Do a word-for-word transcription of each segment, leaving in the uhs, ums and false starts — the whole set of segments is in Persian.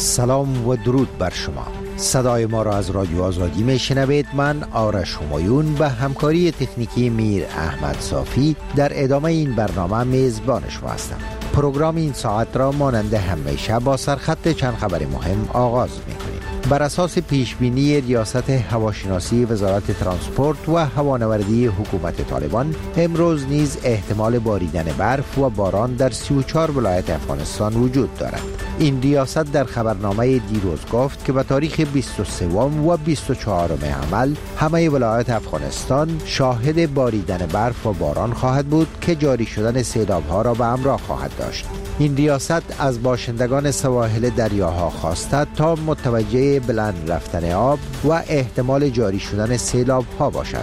سلام و درود بر شما. صدای ما را از رادیو آزادی می شنوید. من آرش همایون به همکاری تکنیکی میر احمد صافی در ادامه این برنامه میزبان شما هستم. پروگرام این ساعت را مانند همیشه با سرخط چند خبر مهم آغاز می کنیم. بر اساس پیشبینی ریاست هواشناسی وزارت ترانسپورت و هوانوردی حکومت طالبان، امروز نیز احتمال باریدن برف و باران در سی و چهار ولایت افغانستان وجود دارد. این ریاست در خبرنامه دیروز گفت که به تاریخ بیست و سه و بیست و چهار عمل همه ولایت افغانستان شاهد باریدن برف و باران خواهد بود که جاری شدن سیلاب‌ها را به همراه خواهد داشت. این ریاست از باشندگان سواحل دریاها خواسته تا متوجه بلند رفتن آب و احتمال جاری شدن سیلاب‌ها باشد.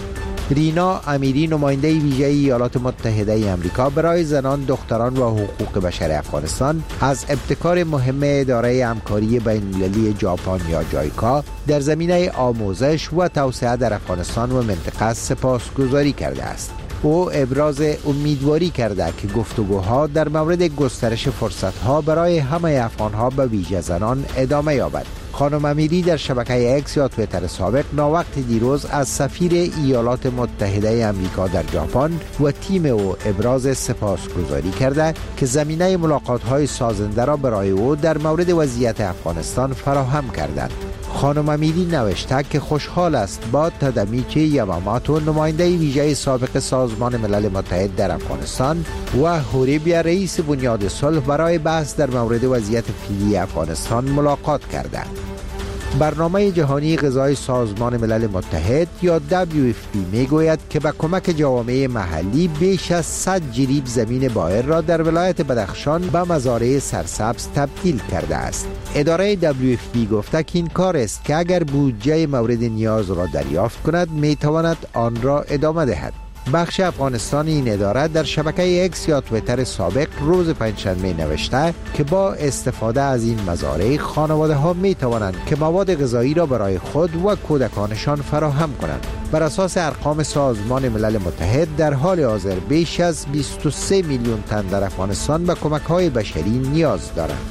رینا امیری، نماینده ویژه ایالات متحده آمریکا برای زنان، دختران و حقوق بشر افغانستان، از ابتکار مهم اداره همکاری بین‌المللی ژاپن یا جایکا در زمینه آموزش و توسعه در افغانستان و منطقه سپاسگزاری کرده است. او ابراز امیدواری کرده که گفتگوها در مورد گسترش فرصتها برای همه افغانها به ویژه زنان ادامه یابد. خانم امیری در شبکه اکس یا توییتر سابق ناوقت دیروز از سفیر ایالات متحده آمریکا در ژاپن و تیم او ابراز سپاسگزاری کرده که زمینه ملاقات‌های سازنده را برای او در مورد وضعیت افغانستان فراهم کردند. خانم امیری نوشته که خوشحال است با تادامیچی یاماماتو، نماینده ویژه سابق سازمان ملل متحد در افغانستان، و هوریبیا، رئیس بنیاد صلح، برای بحث در مورد وضعیت فعلی افغانستان ملاقات کردند. برنامه جهانی غذای سازمان ملل متحد یا دبلیو اف پی می گوید که با کمک جوامع محلی بیش از صد جریب زمین بائر را در ولایت بدخشان به مزارع سرسبز تبدیل کرده است. اداره دبلیو اف پی گفته که این کار است که اگر بودجه مورد نیاز را دریافت کند می تواند آن را ادامه دهد. بخش افغانستان این اداره در شبکه اکس یا توییتر سابق روز پنجشنبه نوشته که با استفاده از این مزارع خانواده ها می توانند که مواد غذایی را برای خود و کودکانشان فراهم کنند. بر اساس ارقام سازمان ملل متحد در حال حاضر بیش از بیست و سه میلیون تن در افغانستان به کمک های بشری نیاز دارند.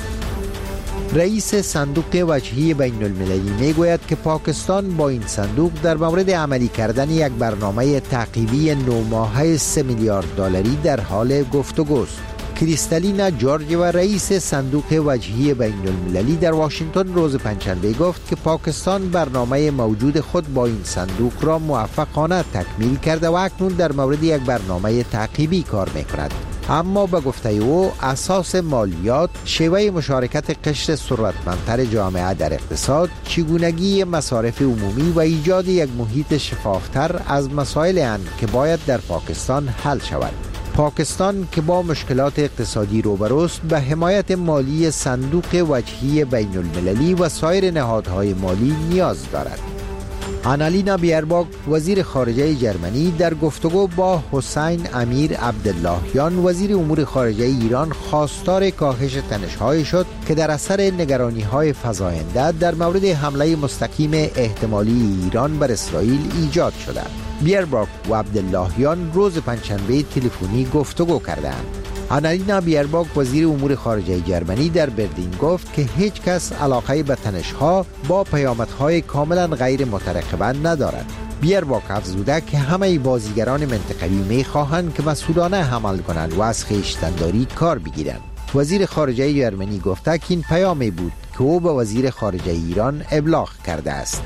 رئیس صندوق وجهی بین المللی می گوید که پاکستان با این صندوق در مورد عملی کردن یک برنامه تعقیبی نه ماهه سه میلیارد دلاری در حال گفتگوست. کریستالینا جورج و رئیس صندوق وجهی بین المللی در واشنگتن روز پنجشنبه گفت که پاکستان برنامه موجود خود با این صندوق را موفقانه تکمیل کرده و اکنون در مورد یک برنامه تعقیبی کار می کند. اما به گفته او اساس مالیات، شیوه مشارکت قشر ثروتمندتر جامعه در اقتصاد، چگونگی مصارف عمومی و ایجاد یک محیط شفافتر از مسائل اند که باید در پاکستان حل شود. پاکستان که با مشکلات اقتصادی روبروست به حمایت مالی صندوق وجهی بین المللی و سایر نهادهای مالی نیاز دارد. آنالینا بیرباک، وزیر خارجه جرمنی، در گفتگو با حسین امیر عبداللهیان، وزیر امور خارجه ایران، خواستار کاهش تنش‌های شد که در اثر نگرانی‌های فزاینده در مورد حمله مستقیم احتمالی ایران بر اسرائیل ایجاد شده. بیرباک و عبداللهیان روز پنجشنبه تلفنی گفتگو کردند. آنالینا بیرباک، وزیر امور خارجه جرمنی، در برلین گفت که هیچ کس علاقه به تنش‌ها با پیامدهای کاملا غیر مترقبه ندارد. بیرباک افزوده که همه بازیگران منطقوی می‌خواهند که مسئولانه عمل کنند و از خویشتن‌داری کار بگیرند. وزیر خارجه جرمنی گفته که این پیامی بود که او به وزیر خارجه ایران ابلاغ کرده است.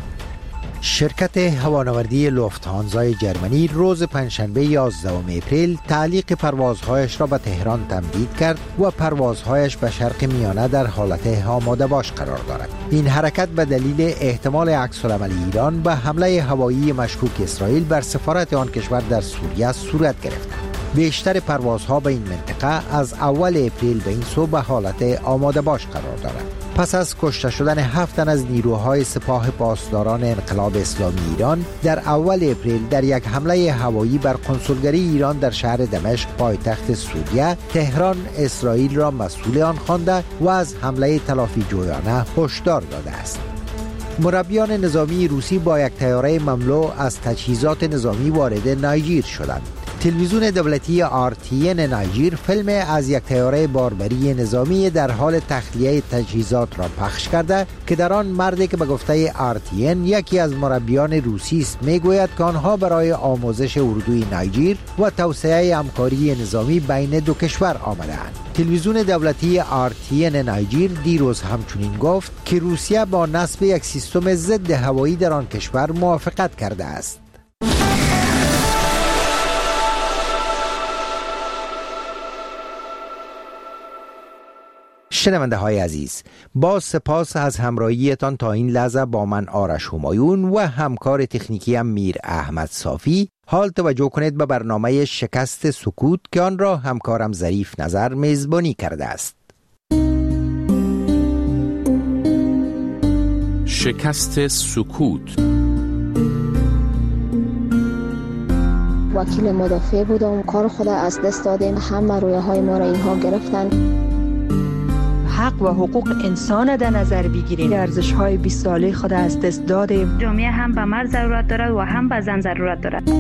شرکت هوانوردی لوفتهانزا جرمنی روز پنجشنبه یازدهم اپریل تعلیق پروازهایش را به تهران تمدید کرد و پروازهایش به شرق میانه در حالت آماده باش قرار دارد. این حرکت به دلیل احتمال عکس‌العمل ایران به حمله هوایی مشکوک اسرائیل بر سفارت آن کشور در سوریه صورت گرفت. بیشتر پروازها به این منطقه از اول اپریل به این سو به حالت آماده باش قرار دارد. پس از کشته شدن هفت تن از نیروهای سپاه پاسداران انقلاب اسلامی ایران در اول اپریل در یک حمله هوایی بر کنسولگری ایران در شهر دمشق پایتخت سوریه، تهران اسرائیل را مسئول آن خوانده و از حمله تلافی جویانه هشدار داده است. مربیان نظامی روسی با یک طیاره مملو از تجهیزات نظامی وارد نیجر شدند. تلویزیون دولتی آر تی ان نایجیر فیلم از یک طیاره باربری نظامی در حال تخلیه تجهیزات را پخش کرده که در آن مردی که به گفته آر تی ان یکی از مربیان روسی است میگوید که آنها برای آموزش اردوی نایجیر و توسعه همکاری نظامی بین دو کشور آمده‌اند. تلویزیون دولتی آر تی ان نایجیر دیروز همچنین گفت که روسیه با نصب یک سیستم ضد هوایی در آن کشور موافقت کرده است. شنونده های عزیز، با سپاس از همراهیتان تا این لحظه با من آرش همایون و همکار تکنیکی میر احمد صافی. حال توجه کنید به برنامه شکست سکوت که آن را همکارم ظریف نظر میزبانی کرده است. شکست سکوت. وکیل مدافع بودم، کار خود از دست دادیم، همه رویه های ما را اینها گرفتن. حق و حقوق انسان در نظر بگیریم. ارزش های بیست ساله خود از دست دادیم. جامعه هم به مرد ضرورت دارد و هم به زن ضرورت دارد.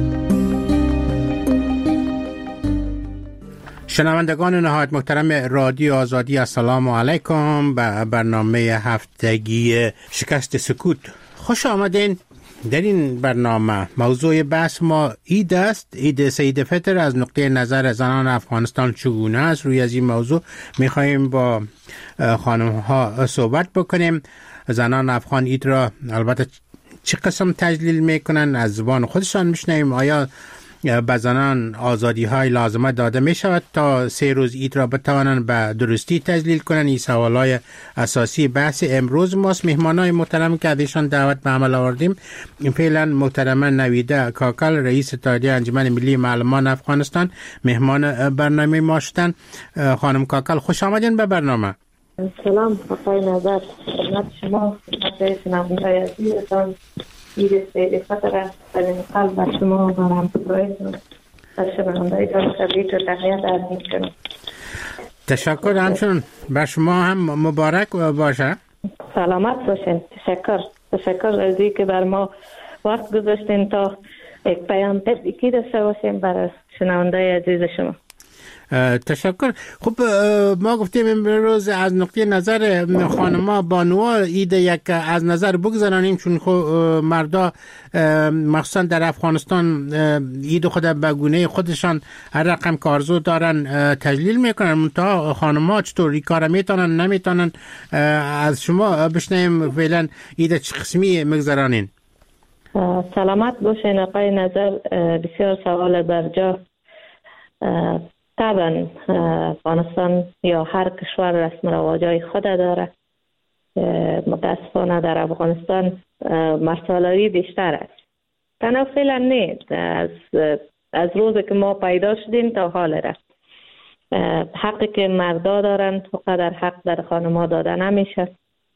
شنوندگان نهایت محترم رادیو آزادی، السلام علیکم به برنامه هفتگی شکست سکوت. خوش آمدین. در این برنامه موضوع بحث ما عید است. عید سعید فطر از نقطه نظر زنان افغانستان چگونه است. روی از این موضوع میخواییم با خانم ها صحبت بکنیم. زنان افغان عید را البته چه قسم تجلیل میکنن از زبان خودشان میشنویم. آیا به زنان آزادی های لازمه داده می شود تا سه روز عید را بتوانند به درستی تجلیل کنند؟ این سوال های اساسی بحث امروز ماست. مهمان های محترم که ازشان دعوت به عمل آوردیم فعلا محترم نویده کاکل، رئیس اتحادیه انجمن ملی معلمان افغانستان، مهمان برنامه ما شدند. خانم کاکل خوش آمدین به برنامه. سلام آقای نظر، خدمت شما، خدمت شنوندگان عزیزتان. عید سعید فطر است. از این قلب بر شما و همکارانتان و شنوندگان تبریک و تهنیت عرض می‌کنم. تشکر. همچنین بر شما هم مبارک باشه. سلامت باشین. تشکر. تشکر از اینکه بر ما وقت گذاشتین تا یک پیام تبریکی داشته باشیم برای شنوندگان عزیز شما. تشکر. خب ما گفتیم امروز از نقطه نظر خانما بانوها عید یک از نظر بگذارانیم، چون خب مردا مخصوصا در افغانستان عید خود به گونه خودشان هر رقم کارزو دارن تجلیل میکنن. منتها خانما چطور این کار میتونن نمیتونن؟ از شما بشنویم فعلا عید چه قسمی میگذارانین؟ سلامت باشین آقای نظر. بسیار سوال برجا. طبعا افغانستان یا هر کشور رسم و رواجای خود داره. متاسفانه در افغانستان مرسالاری بیشتر است. تنها فعلا نیست. از از روزی که ما پیدا شدیم تا حال رفت حقی که مردا دارن فقط حق در خانم‌ها داده نمیشه.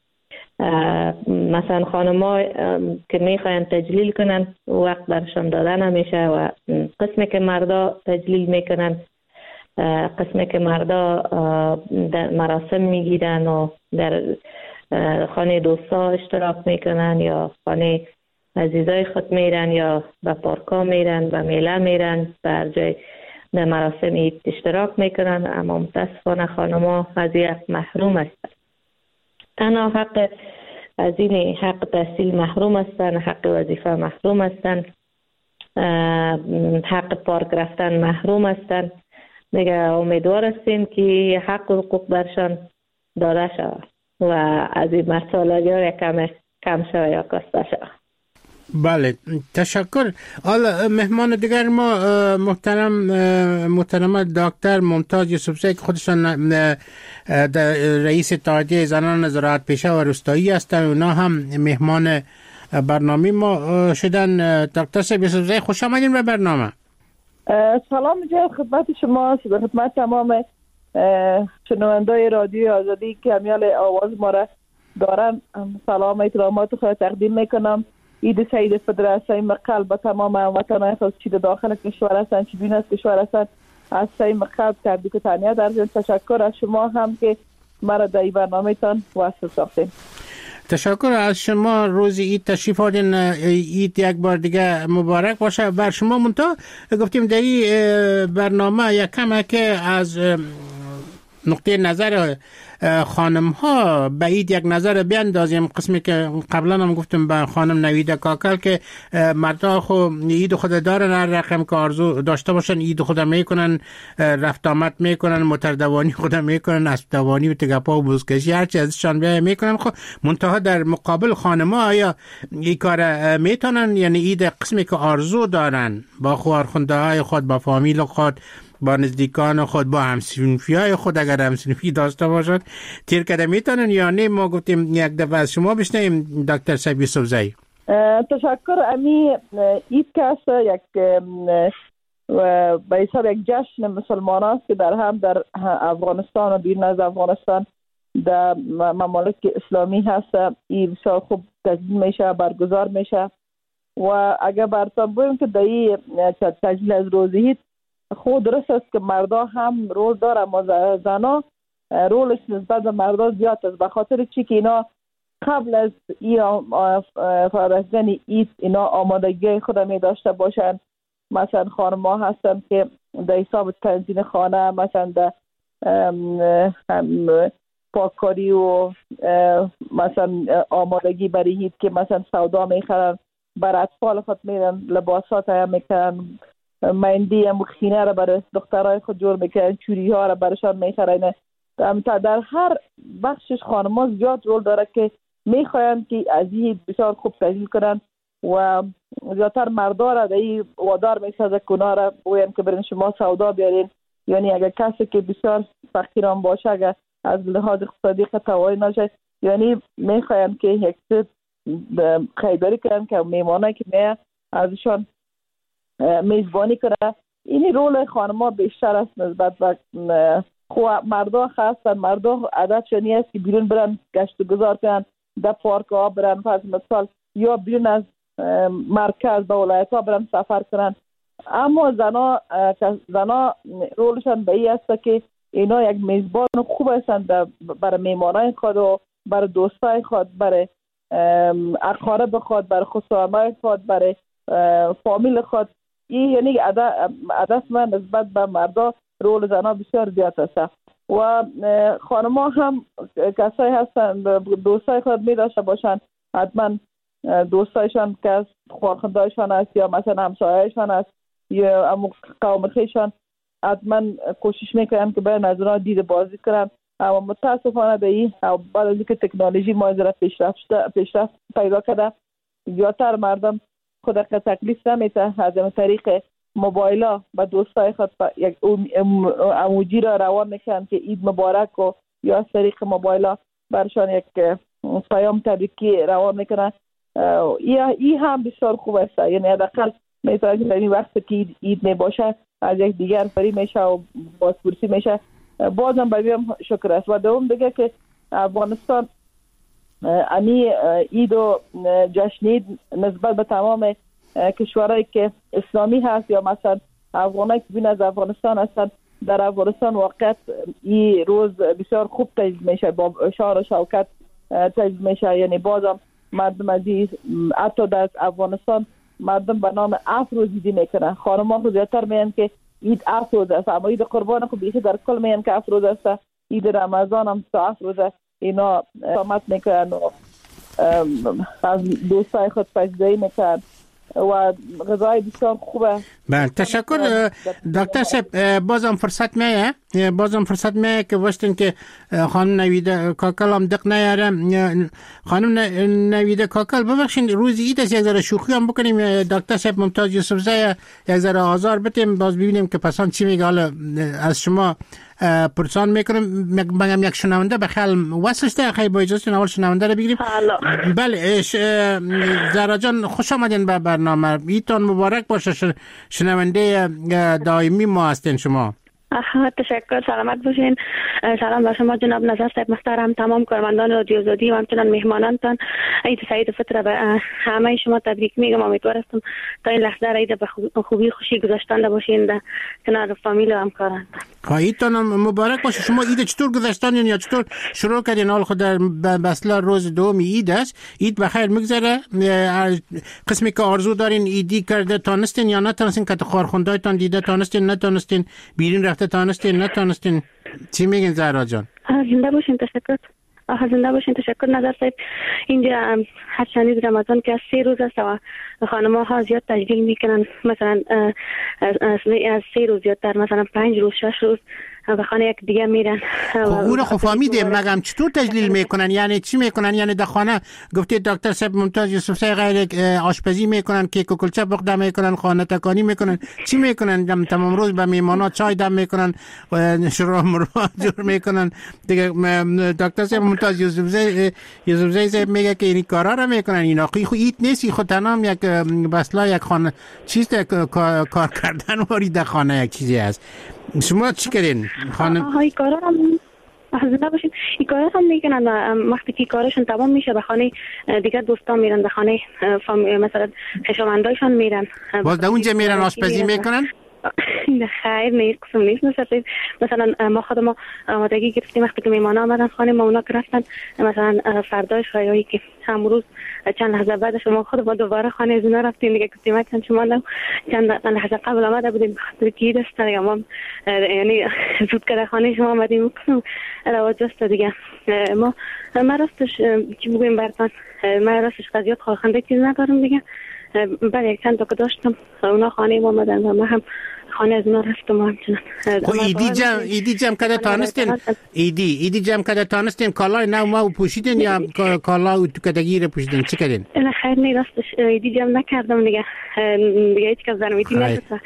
مثلا خانم‌ها که میخواین تجلیل کنن وقت برشان داده نمیشه و قسمی که مردا تجلیل میکنن، قسمی که مردا در مراسم میگیرن و در خانه دوستا اشتراک میکنن یا خانه عزیزای خود میرن یا به پارکا میرن، به میله میرن، به جای در مراسم عید اشتراک میکنن. اما متاسفانه خانم‌ها از یک محروم هستند. تنها حق از این حق تحصیل محروم هستند، حق وظیفه محروم هستند، حق پارک رفتن محروم هستند. دیگه امیدوار هستیم که حق و حقوق برشان داده شود و از این مسائل ها کم کم شود یا کاسته شود. بله، تشکر. حالا مهمان دیگر ما محترم محترم دکتر ممتاز یوسفزی که خودشان رئیس اتحادیه زنان زراعت پیشه و روستایی هستند. اونا هم مهمان برنامه ما شدن. دکتر صاحب یوسفزی خوش آمدین به برنامه. سلام جناب خدمت شما، خدمت تمام شنوندای رادیو آزادی که همیال آواز ما را دارن. سلام احترامات خود تقدیم میکنم. عید سعید فطر از صمیم قلب به تمام هموطنان خود داخل کشور هستند چه بین از کشور هستند از صمیم قلب تبریک و تهنیت عرض. تشکر از شما هم که مرا در این برنامه تان واسه ساختین. تشکر از شما. روز عید تشریف آوردین. عید یک بار دیگه مبارک باشه بر شما. منتها گفتیم در این برنامه یک کم که از نقطه نظر خانم ها به عید یک نظر بیاندازیم. قسمی که قبلا هم گفتم به خانم نویده کاکل که مردا خو عید خود دارن، هر رقم که آرزو داشته باشن عید خود میکنن، رفت آمد میکنن، متردوانی خود میکنن، اسبدوانی و تگپا و بوزکشی هرچی ازشان بیای میکنن. خب منتها در مقابل خانم ها آیا این کار میتونن؟ یعنی عید قسمی که آرزو دارن با خوارخونده های خود، با فامیل خود، با نزدیکان خود، با همسنفی های خود اگر همسنفی داشته باشد تیر کده میتونن یا نه؟ ما گفتیم یک دفعه از شما بشنیم دکتر سبی سوزایی. تشکر. امی عید کاست یک به حساب یک جشن مسلمان است که در هم در افغانستان و بیرون از افغانستان در ممالک اسلامی هست. این بسیار خوب تجلیل میشه، برگزار میشه. و اگر براتون بگم که در این تجلیل از روز عید خود درست است که مردا هم رول داره، اما زنا رولش نسبت به مردا زیاد است، به خاطر چی که اینا قبل از این فرستن عید اینا آمادگی خود می داشته باشن. مثلا خانم‌ها هستن که در حساب تنظیم خانه، مثلا در پاککاری و مثلا آمادگی برای عید که مثلا سودا میخرن، بر اطفال خود میرن لباسات هم میکنن، مندی هم خینه را برای دخترای خود جور میکنن، چوری ها را برشان میخرن. در هر بخشش خانم‌ها زیاد رول داره که میخواین که از این بسیار خوب تجلیل کنن و زیادتر مردا را در این وادار میسازه که اونا را بگوین که برین شما سودا بیارین. یعنی اگر کسی که بسیار فقیران باشه، اگر از لحاظ اقتصادی توانایی نشه، یعنی میخواین که یک چیز خریداری کنن که میمانه که می ازشان میزبانی کنه. این رول خانم‌ها بیشتر است نسبت به مردا. خاصا مردا عادتشون است که بیرون برن گشت و گذار کنن، در پارک ها برن، فرض مثال یا بیرون از مرکز به ولایت ها برن سفر کنن. اما زنا زنا رولشان به این است که اینا یک میزبان خوب هستند برای میمانای خود و برای دوستای خود، برای اقارب خود، برای خصوصای خود، برای فامیل خود. این یعنی عادت من نسبت به مردا رول زنا بسیار زیاد است. و خانم‌ها هم کسایی هستن دوستای خود می داشته باشن، حتما دوستایشان که خواهرخوندهایشان است یا مثلا همسایه‌ایشان است یا امو قوم خیشان، حتما کوشش میکنن که برن از اونها دید بازی کنن. اما متاسفانه به این بعد از اینکه تکنولوژی ما از پیشرفت پیشرفت پیدا کرده، زیادتر مردم خود که تکلیف نمیته از این طریق موبایلا با دوستای خود یک اموجی را روان میکنن که عید مبارک و یا از طریق موبایلا برشان یک پیام تبریکی روان میکنن. این هم بسیار خوب است. یعنی حداقل میتونه که در این وقت که عید میباشه از یک دیگر فری میشه و بازپرسی میشه. بازم بگم شکر است. و دوم دیگه که افغانستان امی عید و جشن عید نسبت به تمام کشورهایی که اسلامی هست یا مثلا افغانایی که بین از افغانستان هستن، در افغانستان واقعا این روز بسیار خوب تجلیل میشه، با شعار و شوکت تجلیل میشه. یعنی بازم مردم از این حتی در افغانستان مردم به نام افروز عیدی میکنن. خانم‌ها خود زیادتر میگن که عید افروز است، اما عید قربان خود بیشتر در کل میگن که افروز است. عید رمضان هم تا افروز است. اینا سامت میکنن و از دوستای خود پذیرایی میکنن و غذای بسیار خوبه. بله تشکر دکتر صاحب. بازم فرصت میه بازم فرصت میه که وقتی که خانم نویده کاکل هم دق نیاره. خانم نویده کاکل ببخشید روز عید است، یک ذره شوخی هم بکنیم. دکتر صاحب ممتاز یوسفزی یک ذره آزار بدیم، باز ببینیم که پسان چی میگه. حالا از شما پرسان میکنم. میگم یک شنونده بخیر واسش ده خیلی با اجازه اول شنونده رو بگیریم. بله زهرا جان خوش آمدین به برنامه. عیدتان مبارک باشه. شنونده دائمی ما هستین شما. آها تشکر، سلامت باشین. سلام بر شما جناب نظر صاحب محترم، تمام کارمندان رادیو آزادی و همچنان مهمانانتان. عید سعید فطر به همه شما تبریک میگم. امیدوارم تا این لحظه عید به خوبی خوشی گذشتن باشین در کنار فامیل و همکاران. عیدتان مبارک باشه. شما عید چطور گذشتن یا چطور شروع کردین؟ حال خود در بسلا روز دوم عید است. عید بخیر میگذره؟ قسمی که آرزو دارین عیدی کرده تانستین یا نتانستین؟ که خارخوندایتان دیده تانستین نتانستین؟ بیرین رفته تانستین نتانستین؟ چی میگین زهرا جان؟ زنده باشین. تشکر. آها زنده باشین. تشکر نظر صاحب. اینجا هر شنید رمضان که از سه روز است و خانم‌ها ها زیاد تجلیل میکنن، مثلا از سه روز زیادتر، مثلا پنج روز شش روز به خانه یک دیگه میرن. او رو خب فهمیدیم، مگم چطور تجلیل میکنن؟ یعنی چی میکنن؟ یعنی در خانه گفتید دکتر صاحب ممتاز یوسفزئی غیر آشپزی میکنن، کیک و کلچه پخته میکنن، خانه تکانی میکنن، چی میکنن؟ تمام روز به میهمانا چای دم میکنن و شروع مروا جور میکنن دیگه. دکتر صاحب ممتاز یوسفزئی یوسفزئی میگه که این کارا رو میکنن. اینا خو ایت نیست، خود تنام یک بسلا یک خانه چیز کار کردن واری در خانه یک چیزی است. شما چی کردین خانم؟ های کارا هم حاضر باشین. این کارا هم میکنن و وقتی که کارشون تمام میشه به خانه دیگه دوستان میرن، به خانه مثلا خویشاوندایشان میرن. باز در اونجا میرن آشپزی میکنن؟ خیر نیست، قسم نیست. مثلا مثلا ما خود ما آمادگی گرفتیم وقتی که میهمان آمدن خانه ما، اونا که رفتن مثلا فرداش خیایی که همروز چند لحظه بعدش ما خود ما دوباره خانه از اونا رفتیم دیگه. گفتیم چند شما نه چند لحظه قبل آمده بودیم به خاطر که عید است دیگه، ما یعنی زود که در خانه شما آمدیم رواج است دیگه. ما ما راستش چی بگویم براتون، ما راستش قضیات خواهنده چیز ندارم دیگه. بله یک چند تا که داشتم اونا خانه ما آمدن و ما هم خانه از اونا رفتم همچنان. خب ایدی جمع ایدی جمع کده تانستین؟ ایدی ایدی جمع کده تانستین؟ کالای نو ما پوشیدین یا کالا تو کدگی رو پوشیدین؟ چی کردین؟ نه خیر نه، راستش ایدی جمع نکردم دیگه. دیگه هیچ کس زنم ایدی نبود.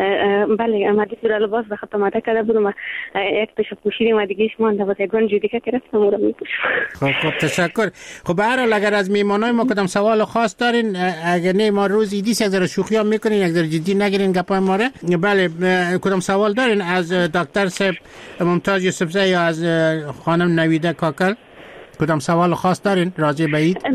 بله آمدی تو لباس به خط آماده کرده بودم و یک تاشو پوشیدیم و دیگه شما اند واسه گنجی دیگه گرفتم اون رو میپوشم. خب خب تشکر. خب به هر حال اگر از میهمانای ما کدام سوال خاص دارین، اگر نه ما روز ایدی یک ذره شوخی هم میکنین، یک ذره جدی نگیرین گپای ما رو. بله کدام سوال دارین از دکتر صاحب ممتاز یوسفزئی یا از خانم نویده کاکل؟ کدام سوال خاص دارین راجع به عید؟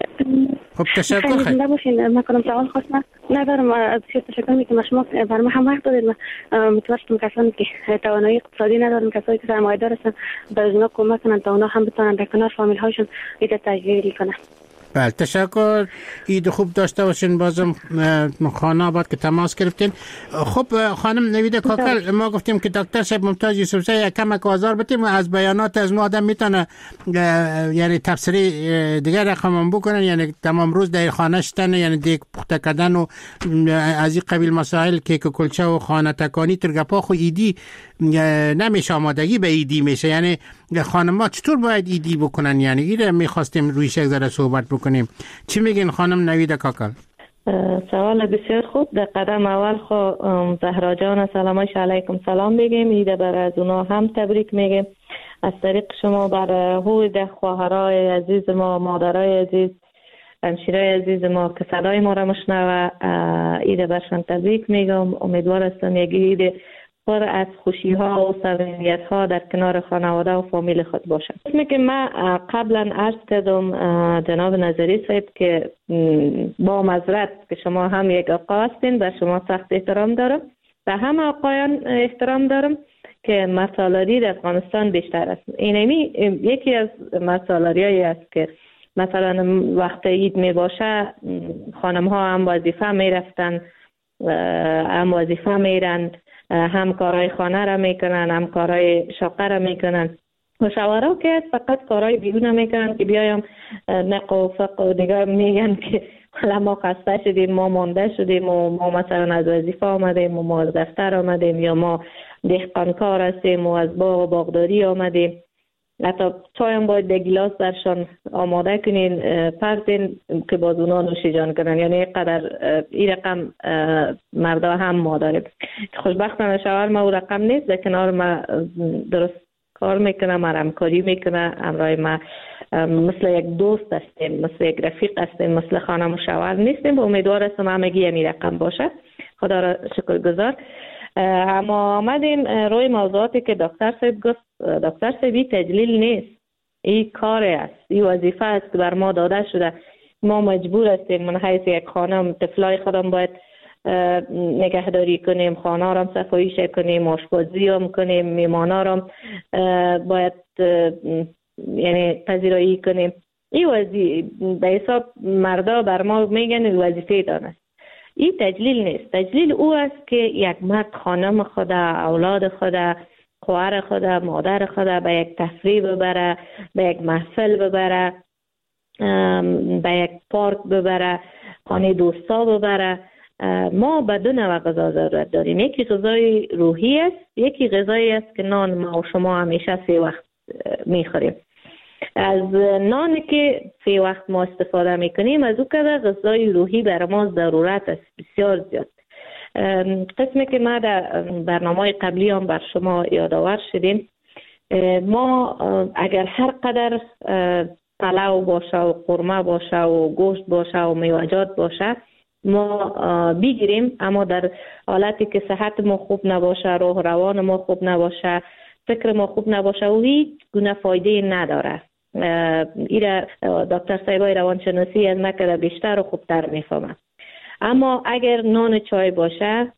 خب تشکر. خیلی زنده باشین. من کدام سوال خاص ندارم. از تشکر میکنم شما برای من هم وقت دادید. من متوسطم کسانی که توانایی اقتصادی ندارن، کسایی که سرمایه‌دار هستن، به اونا کمک کنن تا اونا هم بتونن در کنار فامیل هاشون عید تجلیل کنن. بله تشکر. عید خوب داشته باشین. بازم خانه آباد که تماس گرفتین. خب خانم نویده کاکل، ما گفتیم که دکتر صاحب ممتاز یوسفزئی کمک آزار بتیم از بیانات از نو آدم میتونه یعنی تفسیری دیگر رقم بکنن، یعنی تمام روز در خانه شدن، یعنی دیگ پخته کردن و از این قبیل مسائل، کیک و کلچه و خانه تکانی ترگپا خو ایدی نمیشه، آمادگی به ایدی میشه. یعنی خانم‌ها چطور باید ایدی بکنن؟ یعنی ایره میخواستیم رویش یک ذره صحبت بکنیم. چی میگین خانم نویده کاکل؟ سوال بسیار خوب. در قدم اول خو زهرا جان سلامش علیکم سلام بگیم، ایده بر از اونا هم تبریک میگیم از طریق شما بر هوی خواهرای عزیز ما، مادرای عزیز، همشیرای عزیز ما که صدای ما را مشنوه، ایده برشان تبریک میگم. امیدوار هستم یک ایده پر از خوشی ها و صمیمیت ها در کنار خانواده و فامیل خود باشد. اسمی که من قبلا عرض کردم جناب نظری صاحب که با معذرت که شما هم یک آقا هستین، بر شما سخت احترام دارم و هم آقایان احترام دارم که مسالاری در افغانستان بیشتر است. اینمی یکی از مسالاری هایی است که مثلا وقت عید می باشه خانم ها هم وظیفه می رفتن، هم وظیفه می رند، هم کارهای خانه را میکنن، هم کارهای شاقه را میکنن. و شوهرها که فقط کارهای بیرون میکنن که بیایم نق و فق و دیگر میگن که حالا ما خسته شدیم، ما مانده شدیم و ما مثلا از وظیفه آمدیم و ما از دفتر آمدیم یا ما دهقانکار هستیم و از باغ و باغداری آمدیم. حتی چای هم باید به گلاس برشان آماده کنین پرتین که باز اونا نوشی جان کنن. یعنی قدر این رقم مردا هم ما داریم. خوشبختانه شوهر ما او رقم نیست، در کنار ما درست کار میکنه، ما همکاری میکنه، همراه ما مثل یک دوست هستیم، مثل یک رفیق هستیم، مثل خانم و شوهر نیستیم. و امیدوار هستم همگی همین رقم باشه. خدا را شکر گذار. اما آمدیم روی موضوعاتی که دکتر صاحب گفت. دکتر صاحب تجلیل نیست، این کار است، این وظیفه است که بر ما داده شده. ما مجبور هستیم من حیث یک خانم طفلای خودم باید نگهداری کنیم، خانه را صفاییش کنیم، آشپزی هم کنیم، میمانا را باید یعنی پذیرایی کنیم. این وظیفه به حساب مردا بر ما میگن وظیفه دانست. این تجلیل نیست. تجلیل او است که یک مرد خانم خود، اولاد خود، خواهر خود، مادر خود به یک تفریح ببره، به یک محفل ببره، به یک پارک ببره، خانه دوستا ببره. ما به دو نوع غذا ضرورت داریم. یکی غذای روحی است، یکی غذایی است که نان ما و شما همیشه سه وقت میخوریم. از نانی که سه وقت ما استفاده میکنیم، از او که غذای روحی بر ما ضرورت است بسیار زیاد. قسمی که ما در برنامه قبلی هم بر شما یادآور شدیم، ما اگر هر قدر پلو باشه و قرمه باشه و گوشت باشه و میوه‌جات باشه ما بگیریم، اما در حالتی که صحت ما خوب نباشه، روح روان ما خوب نباشه، فکر ما خوب نباشه و هیچ گونه فایده نداره. ایره دکتر صاحبای روانشناسی از نکده بیشتر و خوبتر میفهمه. اما اگر نان چای باشه،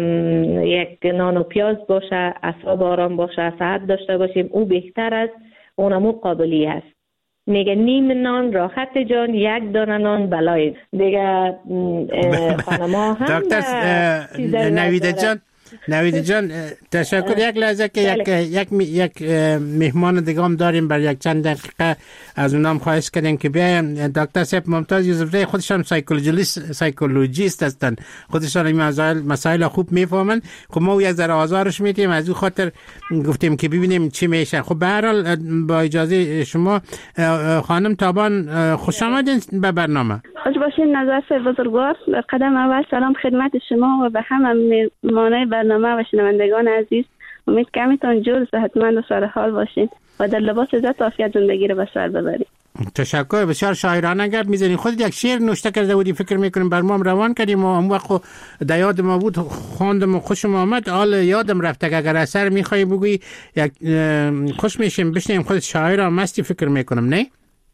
یک نان و پیاز باشه، اعصاب آرام باشه، صحت داشته باشیم، او بهتر است، اونمو قابلی است. میگه نیم نان راحت جان، یک دانه نان بلای دیگه. خانما هم دکتر نویده جان نویده جان تشکر. یک لحظه که یک یک یک مهمان دیگه هم داریم، بر یک چند دقیقه از اونام خواهش کردیم که بیایم. دکتر صاحب ممتاز یوسفزی خودشان سایکولوژیست سایکولوژیست هستن، خودشان این مسائل مسائل خوب میفهمن. خب ما یک ذره آزارش میدیم، از اون خاطر گفتیم که ببینیم چی میشه. خب به هر حال با اجازه شما خانم تابان، خوش آمدین به برنامه. خوش باشین نظر بزرگوار. قدم اول سلام خدمت شما و به همه مهمانای برنامه و شنوندگان عزیز. امید که همیتون جور صحتمند و سر حال باشین و در لباس عزت و عافیت زندگی رو به سر ببرید. تشکر. بسیار شاعرانه گرد میزنید. خودت یک شعر نوشته کرده بودی، فکر میکنیم بر ما هم روان کردیم و اون وقت در یاد ما بود، خواندم و خوشم آمد. حال یادم رفته که اگر اثر میخوای بگویی یک خوش میشیم بشنیم. خودت شاعر هم مستی فکر میکنم، نه؟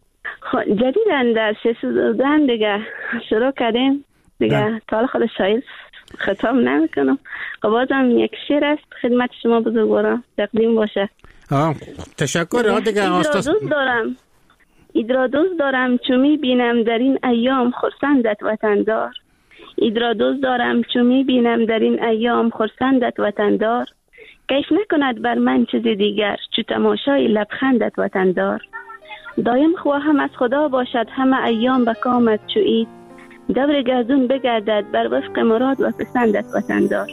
جدیدن در ششودن دیگه شروع کردیم دیگه، تا خود شاعر خطاب نمیکنم. بازم یک شعر است خدمت شما بزرگواران تقدیم باشه. آه تشکر. آه دیگه دوست دارم ایدرا دوست دارم چو می بینم در این ایام خرسندت وطندار. ایدرا دوست دارم چو می بینم در این ایام خرسندت وطندار. کیف نکند بر من چیز دیگر چو تماشای لبخندت وطندار. دایم خواهم از خدا باشد همه ایام به کامت چو عید. دور گردون بگردد بر وفق مراد و پسندت وطندار.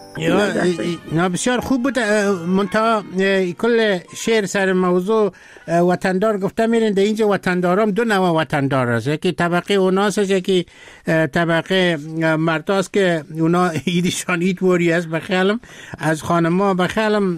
نه بسیار خوب بود. منتها کل شعر سر موضوع وطندار گفته میرین. در اینجا وطندارام دو نوع وطندار هست، یکی طبقه اوناس هست، یکی طبقه مرداست که اونا ایدشان اید وری هست. بخیالم از خانما بخیالم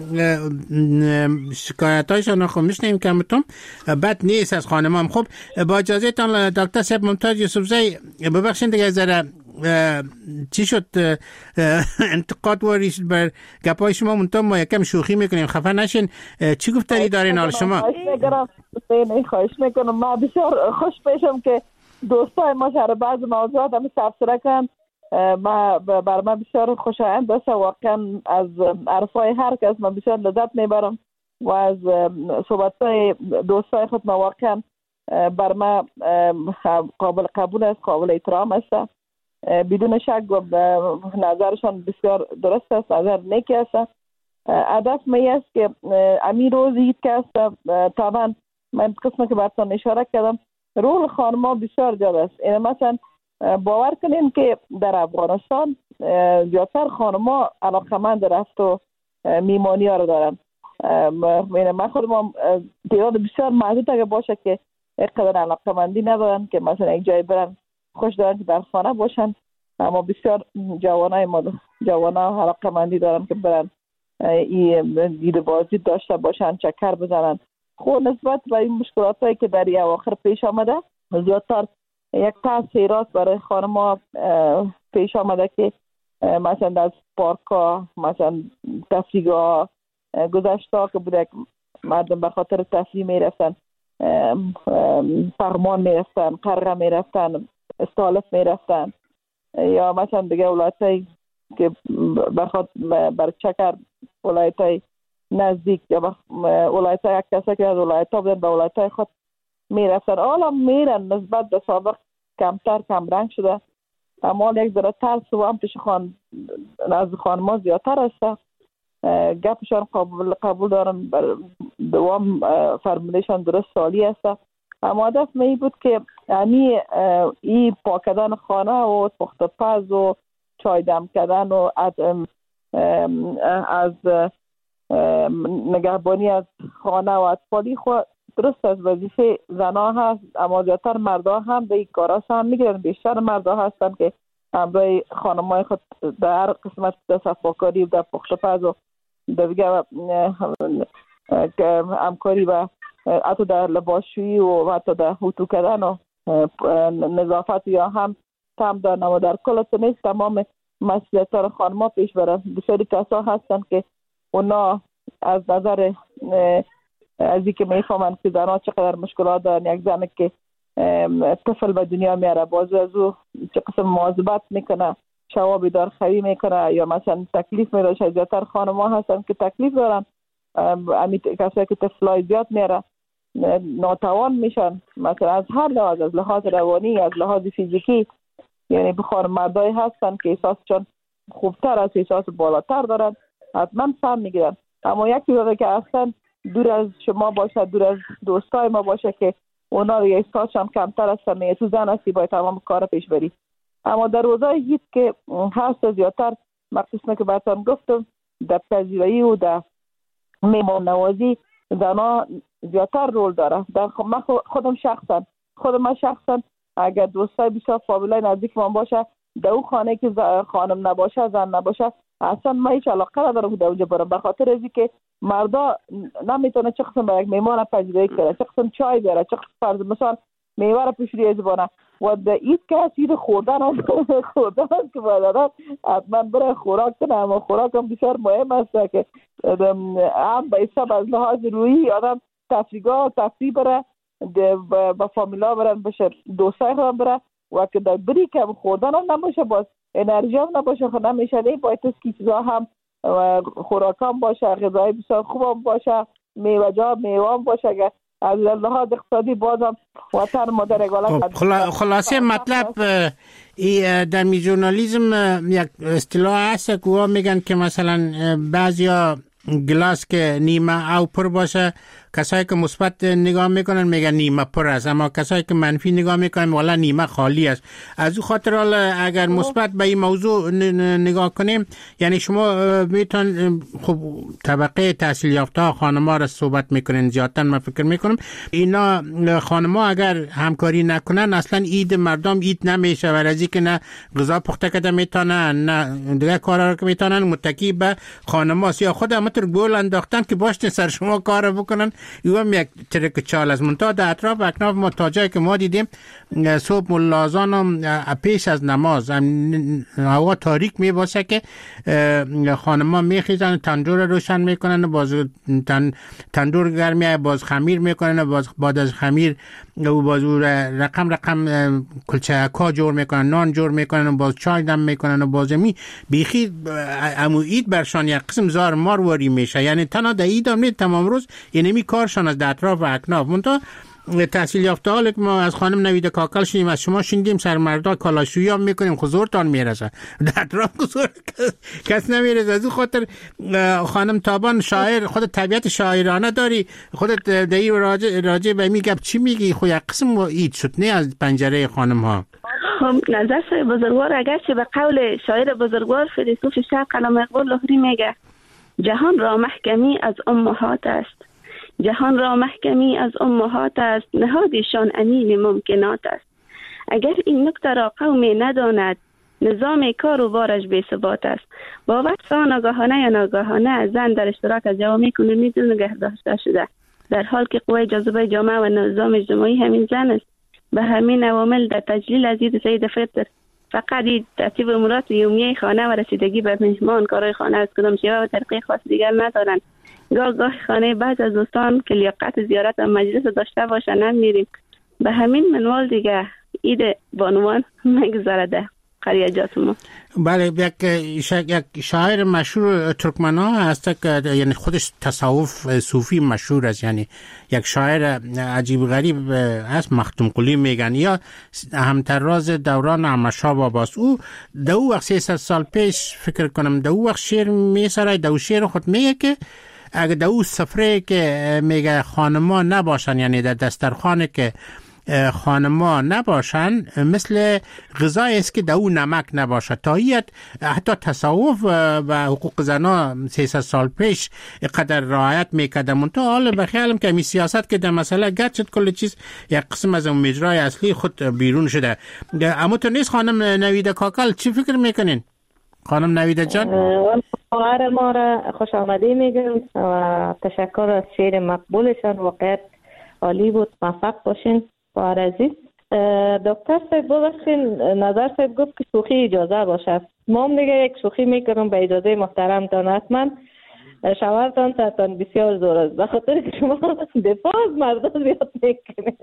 شکایت هایشان خب میشنیم که همتون بد نیست از خانما. خب با اجازه تان دکتر صاحب ممتاز یوسفزی، ببخشید دیگه ذره چی شد انتقاد واریش بر گپای شما، منتها ما یکم شوخی میکنیم، خفه نشین. چی گفتاری دارین حال شما؟ خواهش میکنم. ما بسیار خوش پیشم که دوستای ما شهر بعض موضوعات هم تفسیر کن. ما بر من بسیار خوشایند باشه. واقعا از عرفای هر کس من بسیار لذت میبرم و از صحبتای دوستای خود ما واقعا بر ما قابل قبول است، قابل احترام است. بدون شک نظرشان بسیار درست است، نظر نیکی است. هدف می است که امی روز عید که است، طبعا من قسمه که براتون اشاره کردم رول خانما بسیار زیاد است. این مثلا باور کنین که در افغانستان زیادتر خانما علاقمند رفت و میمانی ها رو دارن. من خودم تعداد بسیار محدود اگه باشه که اینقدر علاقمندی ندارن که مثلا یک جای برن خوش دارن که در خانه باشن، اما بسیار جوانای ما جوانا علاقمندی دارن که برن این دیده بازی داشته باشن، چکر بزنن. خب نسبت به این مشکلات هایی که در اواخر پیش آمده زیادتر یک تاثیرات برای خانما پیش آمده که مثلا از پارک ها، مثلا تفریحگاه گذشته که بوده مردم به خاطر تفریح میرفتن، پغمان میرفتن، قرغه میرفتن، استالف میرفتن، یا مثلا دیگه ولایتایی که بخاطر بر چکر ولایتای نزدیک یا ولایتای یک کسی که از ولایت‌ها بودن به ولایتای خود میرفتن. حالا میرن نسبت به سابق کمتر کم رنگ شده، اما یک ذره ترس و هم پیش خان نزد خانما زیادتر است. گپشان قبول قبول دارن، دوام فرمودشان درست سالی است، اما هدف می بود که یعنی این پاکدن خانه و پخت پز و چای دم کردن و از از نگهبانی از خانه و اطفالی خود درست از وظیفه زنها هست، اما زیادتر مردا هم به این کارا سهم میگیرن. بیشتر مردا هستن که همراه خانمای خود در هر قسمت در صفاکاری و در پخت پز و در دیگه همکاری و حتی در لباسشویی و حتی در اتو کردن و نظافت یا هم تم دارن، و در کل نیست تمام مسئولیت‌ها خانم‌ها پیش برن. بسیاری کسا هستن که اونا از نظر از این که میفهمن که زنها چقدر مشکلات دارن، یک زن که طفل به دنیا میاره باز از او چه قسم مواظبت میکنه، شوا بیدار خوی میکنه، یا مثلا تکلیف میداشه. زیادتر خانم‌ها هستن که تکلیف دارن، امی کسایی که طفلای زیاد میاره ناتوان میشن، مثلا از هر لحاظ، از لحاظ روانی، از لحاظ فیزیکی. یعنی بخار مردای هستن که احساسشون خوبتر از احساس بالاتر دارن، حتما سهم میگیرن. اما یکی داره که اصلا دور از شما باشه، دور از دوستای ما باشه که اونا رو احساسشون کمتر است، میگه تو زن هستی باید تمام کار پیش بری. اما در روزای هیچ که هست زیادتر مقصوص که براتون گفتم در پذیرایی و در میمان نوازی زنها زیادتر رول داره. در خودم شخصا خودم من شخصا اگر دوستای بسیار فامیلای نزدیک من باشه در اون خانه که خانم نباشه، زن نباشه، اصلا من هیچ علاقه ندارم که در اونجا برم، به خاطر از اینکه مردا نمیتونه چه قسم به یک میمان پذیرایی کنه، چه قسم چای بیاره، چه قسم فرض مثال میوه را پیش روی زبانه و در این که سیر خوردن خوردن که باید حتما برای خوراک کنه. اما خوراک هم بسیار مهم است که هم به حساب از لحاظ روحی آدم تفریحگاه تفریح بره، با فامیلا برن بشه، دوستای خودم بره و که در بری که خوردن هم نباشه، باز انرژی هم نباشه، خود نمیشه. نه باید که چیزا هم خوراک هم باشه، غذای بسیار خوب هم باشه، میوه جا میوه هم باشه. اگر از لحاظ اقتصادی بازم وطن مادر اگالا خلاصه مطلب ای در می ژورنالیسم یک اصطلاح هست که وا میگن که مثلا بعضیا گلاس که نیمه او پر باشه، کسایی که مثبت نگاه میکنن میگن نیمه پر است، اما کسایی که منفی نگاه میکنن والا نیمه خالی است. از او خاطر اگر مثبت به این موضوع نگاه کنیم، یعنی شما میتون خب طبقه تحصیل یافته خانم‌ها را صحبت میکنین زیادتر، من فکر میکنم اینا خانم‌ها اگر همکاری نکنن اصلا عید مردم عید نمیشه، و از اینکه نه غذا پخته کرده میتونن نه دیگه کارا رو که میتونن متکی به خانم‌هاست، یا خود همتر گل انداختن که باشه سر شما کار بکنن. یوم یک ترک چال از منتها در اطراف اکناف ما تا جایی که ما دیدیم صبح ملازان هم پیش از نماز هوا تاریک می باشه که خانم ها می خیزن، تندور روشن میکنن، باز تندور گرمی باز خمیر میکنن، باز بعد از خمیر باز رقم رقم کلچه کا جور میکنن، نان جور میکنن، باز چای دم میکنن و باز می بیخی امو عید برشان یک قسم زار مارواری میشه. یعنی تنها در عید هم نید تمام روز یعنی می کارشان از در اطراف و اکناف. منتها تحصیل یافته حال که ما از خانم نویده کاکل شدیم، از شما شنیدیم سر مردا کالاشویی هم میکنیم، خزورتان میرسه در اطراف خزور کس نمیرسه. از اون خاطر خانم تابان شاعر خود طبیعت شاعرانه داری، خودت در این راجع راجع به می گپ چی میگی؟ خو یک قسم عید شد نه از پنجره خانم ها. خب نظر صاحب بزرگوار اگرچه به قول شاعر بزرگوار فیلسوف شرق علامه اقبال لاهوری میگه جهان را محکمی از امهات است، جهان را محکمی از امهات است، نهادشان امین ممکنات است. اگر این نکته را قومی نداند نظام کار و بارش بی ثبات است. با وصف ناگاهانه یا ناگاهانه زن در اشتراک از جوامع کنونی نگه داشته شده، در حال که قوه جاذبه جامعه و نظام اجتماعی همین زن است. به همین عوامل در تجلیل از دید سید فطر فقط این ترتیب امورات یومیه خانه و رسیدگی به مهمان کارهای خانه از کدام شیوه و طریقه خاص دیگر ندارن. گاه گاه خانه بعض از دوستان که لیاقت زیارت و مجلس داشته باشن نمیریم. به همین منوال دیگه عید بانوان مگذرده قریه جات ما. بله، یک یک شاعر مشهور ترکمن‌ها هست که یعنی خودش تصوف صوفی مشهور است، یعنی یک شاعر عجیب غریب است، مختوم قلی میگن، یا همتراز دوران احمدشاه باباست. او دو وقت سیصد سال پیش فکر کنم دو وقت شعر میسرای دو شعر خود میگه که اگه دو سفره که میگه خانما نباشن، یعنی در دسترخوان که خانما نباشن مثل غذای است که دو نمک نباشه. تایید حتی تصوف و حقوق زنا سیصد سال پیش قدر رعایت میکردم. منطقه حال بخیالم که می سیاست که در مسئله گرچه کل چیز یک قسم از مجرای اصلی خود بیرون شده. اما تو نیست خانم نویده کاکل، چی فکر میکنین؟ خانم نویده جان خواهر ما را خوش آمدی میگم و تشکر از شعر مقبولشان، واقعا عالی بود، موفق باشین. خواهر عزیز دکتر صاحب ببخشین، نظر صاحب گفت که شوخی اجازه باشه. ما هم دیگه یک شوخی میکنم به اجازه محترمتان. حتما شوهرتان سرتان بسیار زور است به خاطر که شما دفاع از مردان زیاد میکنید.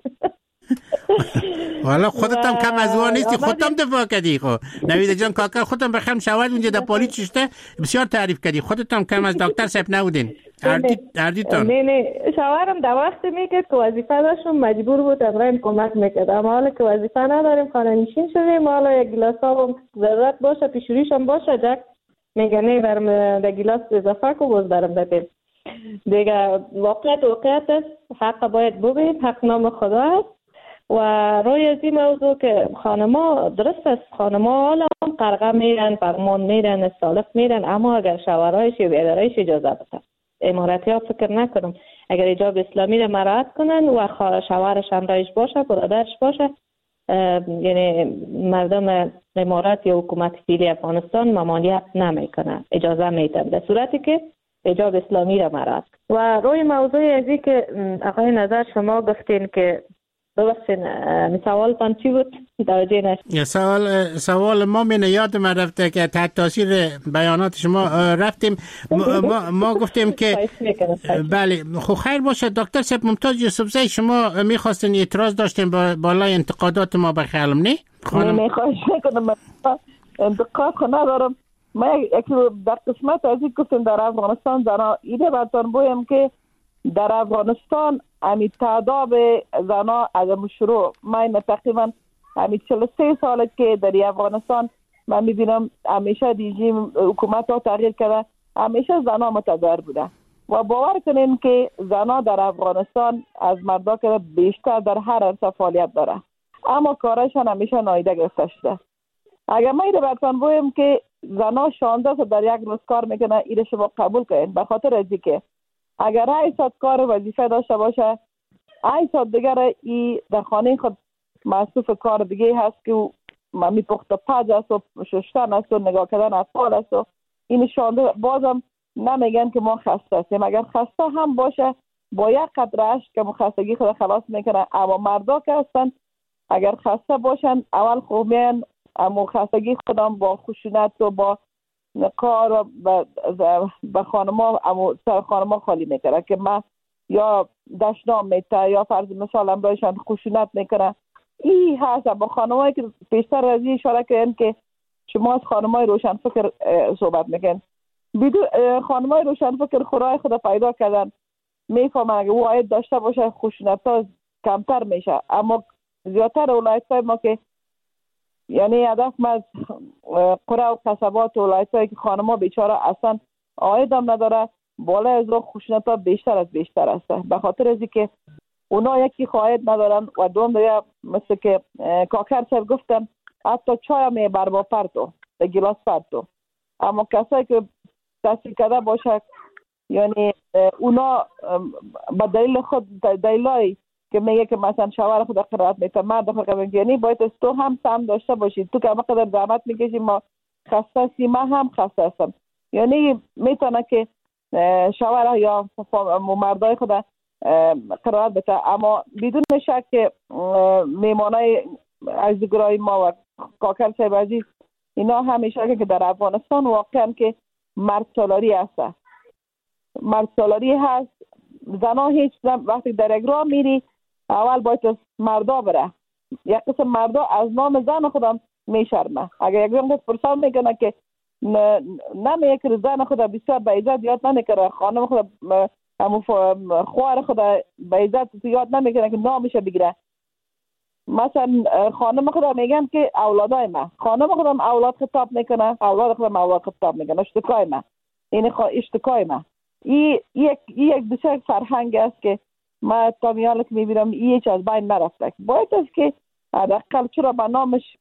والا خودت هم کم از اون نیستی، خودت هم دفاع کردی. خب نویده جان کاکا خودت هم بخم شواهد اونجا در پلیس چشته بسیار تعریف کردی، خودت هم کم از دکتر صاحب نبودین. اردیتان نه نه شوهرم در وقت میکرد که وظیفه داشتم مجبور بود امرای کمک میکرد، اما حالا که وظیفه نداریم خانه نشین شدیم، حالا یک گلاس آب ضرورت باشه پیشوریش هم باشه جک میگه نه برم در گلاس اضافه کو باز برم بپیم دیگه. واقعیت واقعیت است، حق باید ببینیم، حق نام خدا است. و روی از این موضوع که خانما درست است، خانما حالا هم قرقه میرن، فرمان میرن، استالف میرن، اما اگر شوهرایش یا بیادرایش اجازه بده، امارتی ها فکر نکنم اگر حجاب اسلامی را مراعات کنن و شوهرش همراهش باشه، برادرش باشه، یعنی مردم امارات یا حکومت فعلی افغانستان ممانعت نمیکنه، اجازه میدن در صورتی که حجاب اسلامی را مراعات. و روی موضوع ازی که آقای نظر شما گفتین که ببخشین سوال تان چی بود؟ توجه نشد. سوال سوال ما من یاد من رفته که تحت تاثیر بیانات شما رفتیم ما, ما, ما گفتیم که بله خب خیر باشه. دکتر صاحب ممتاز یوسفزئی شما میخواستین اعتراض داشتین با بالای انتقادات ما به خیالم نه؟ نه نه خواهش میکنم، انتقاد خو ندارم. ما یکی در قسمت از این گفتیم در افغانستان زنا ایده برتان بویم که در افغانستان امی تعداد زنا از مشروع من تقریبا امی چهل و سه ساله که در افغانستان من میبینم همیشه رژیم حکومت ها تغییر کرده، همیشه زنا متضرر بوده و باور کنین که زنا در افغانستان از مردا که بیشتر در هر عرصه فعالیت داره، اما کارشان همیشه نادیده گرفته شده. اگر ما ایره برتان بویم که زنا شانزده ساعت در یک روز کار میکنه، ایره شما قبول کنین به خاطر ازی که اگر هشت ساعت کار وظیفه داشته باشه، هشت ساعت دیگر ای در خانه خود مصروف کار دیگه هست که می پخت پز است و ششتن است و نگاه کردن اطفال است و این شانده. بازم نمیگن که ما خسته هستیم، اگر خسته هم باشه با یک قطره اشک که خستگی خود خلاص میکنه. اما مردا که هستن اگر خسته باشن اول خوب میان اما خستگی خودم با خشونت و با کار و به خانما اما سر خانما خالی میکنه که ما یا دشنام میته یا فرض مثال هم بایشان خشونت میکنه. این هست با خانمایی که پیشتر رازی اشاره کردن که شما از خانمای روشن فکر صحبت میکن، بدون خانمای روشن فکر خورای خود پیدا کردن میفهمن اگه او عاید داشته باشه خشونت ها کمتر میشه. اما زیادتر ولایت های ما که یعنی هدف ما از قره و قصبات و ولایت هایی که خانما بیچاره اصلا عاید هم نداره، بالا از رو خشونت ها بیشتر از بیشتر است به خاطر ازی که اونا یکی خواهد ندارن و دوم دیگه مثل که کاکر صاحب گفتن حتی چای هم بربا پرتو به گلاس پرتو. اما کسایی که تحصیل کرده باشه یعنی اونا با دلیل خود دلیلایی که میگه که مثلا شوهر خود قرائت میکنه مرد خود قرائت یعنی باید از تو هم سهم داشته باشید. تو که همه قدر زحمت میکشی ما خسته هستی من هم خسته هستم، یعنی میتونه که شوهر یا مردای خود قرائت بده. اما بدون شک که میمانای عزیزگرای ما و کاکل صاحب عزیز اینا همیشه که در افغانستان واقعا که مرد سالاری هست، مرد سالاری هست. زنا هیچ وقتی در یک راه میری اول باید از مردا بره. یک قسم مردا از نام زن خودم میشرمه. اگر یک جمعه پرسان میکنه که نمیه که زن خدا بسیار به عزت یاد نمیکنه، خانم خدا همون خوار خدا به عزت یاد نمیکنه که نامش بگیره. مثلا خانم خدا میگن که اولادای من، خانم خودم اولاد خطاب میکنه، اولاد خودم اولاد خطاب میکنه، اشتکای من، این اشتکای من. این یک یک بسیار فرهنگ است که ما تا میال که میبینم این هیچ از بین نرفته. باید است که حداقل چرا به نامش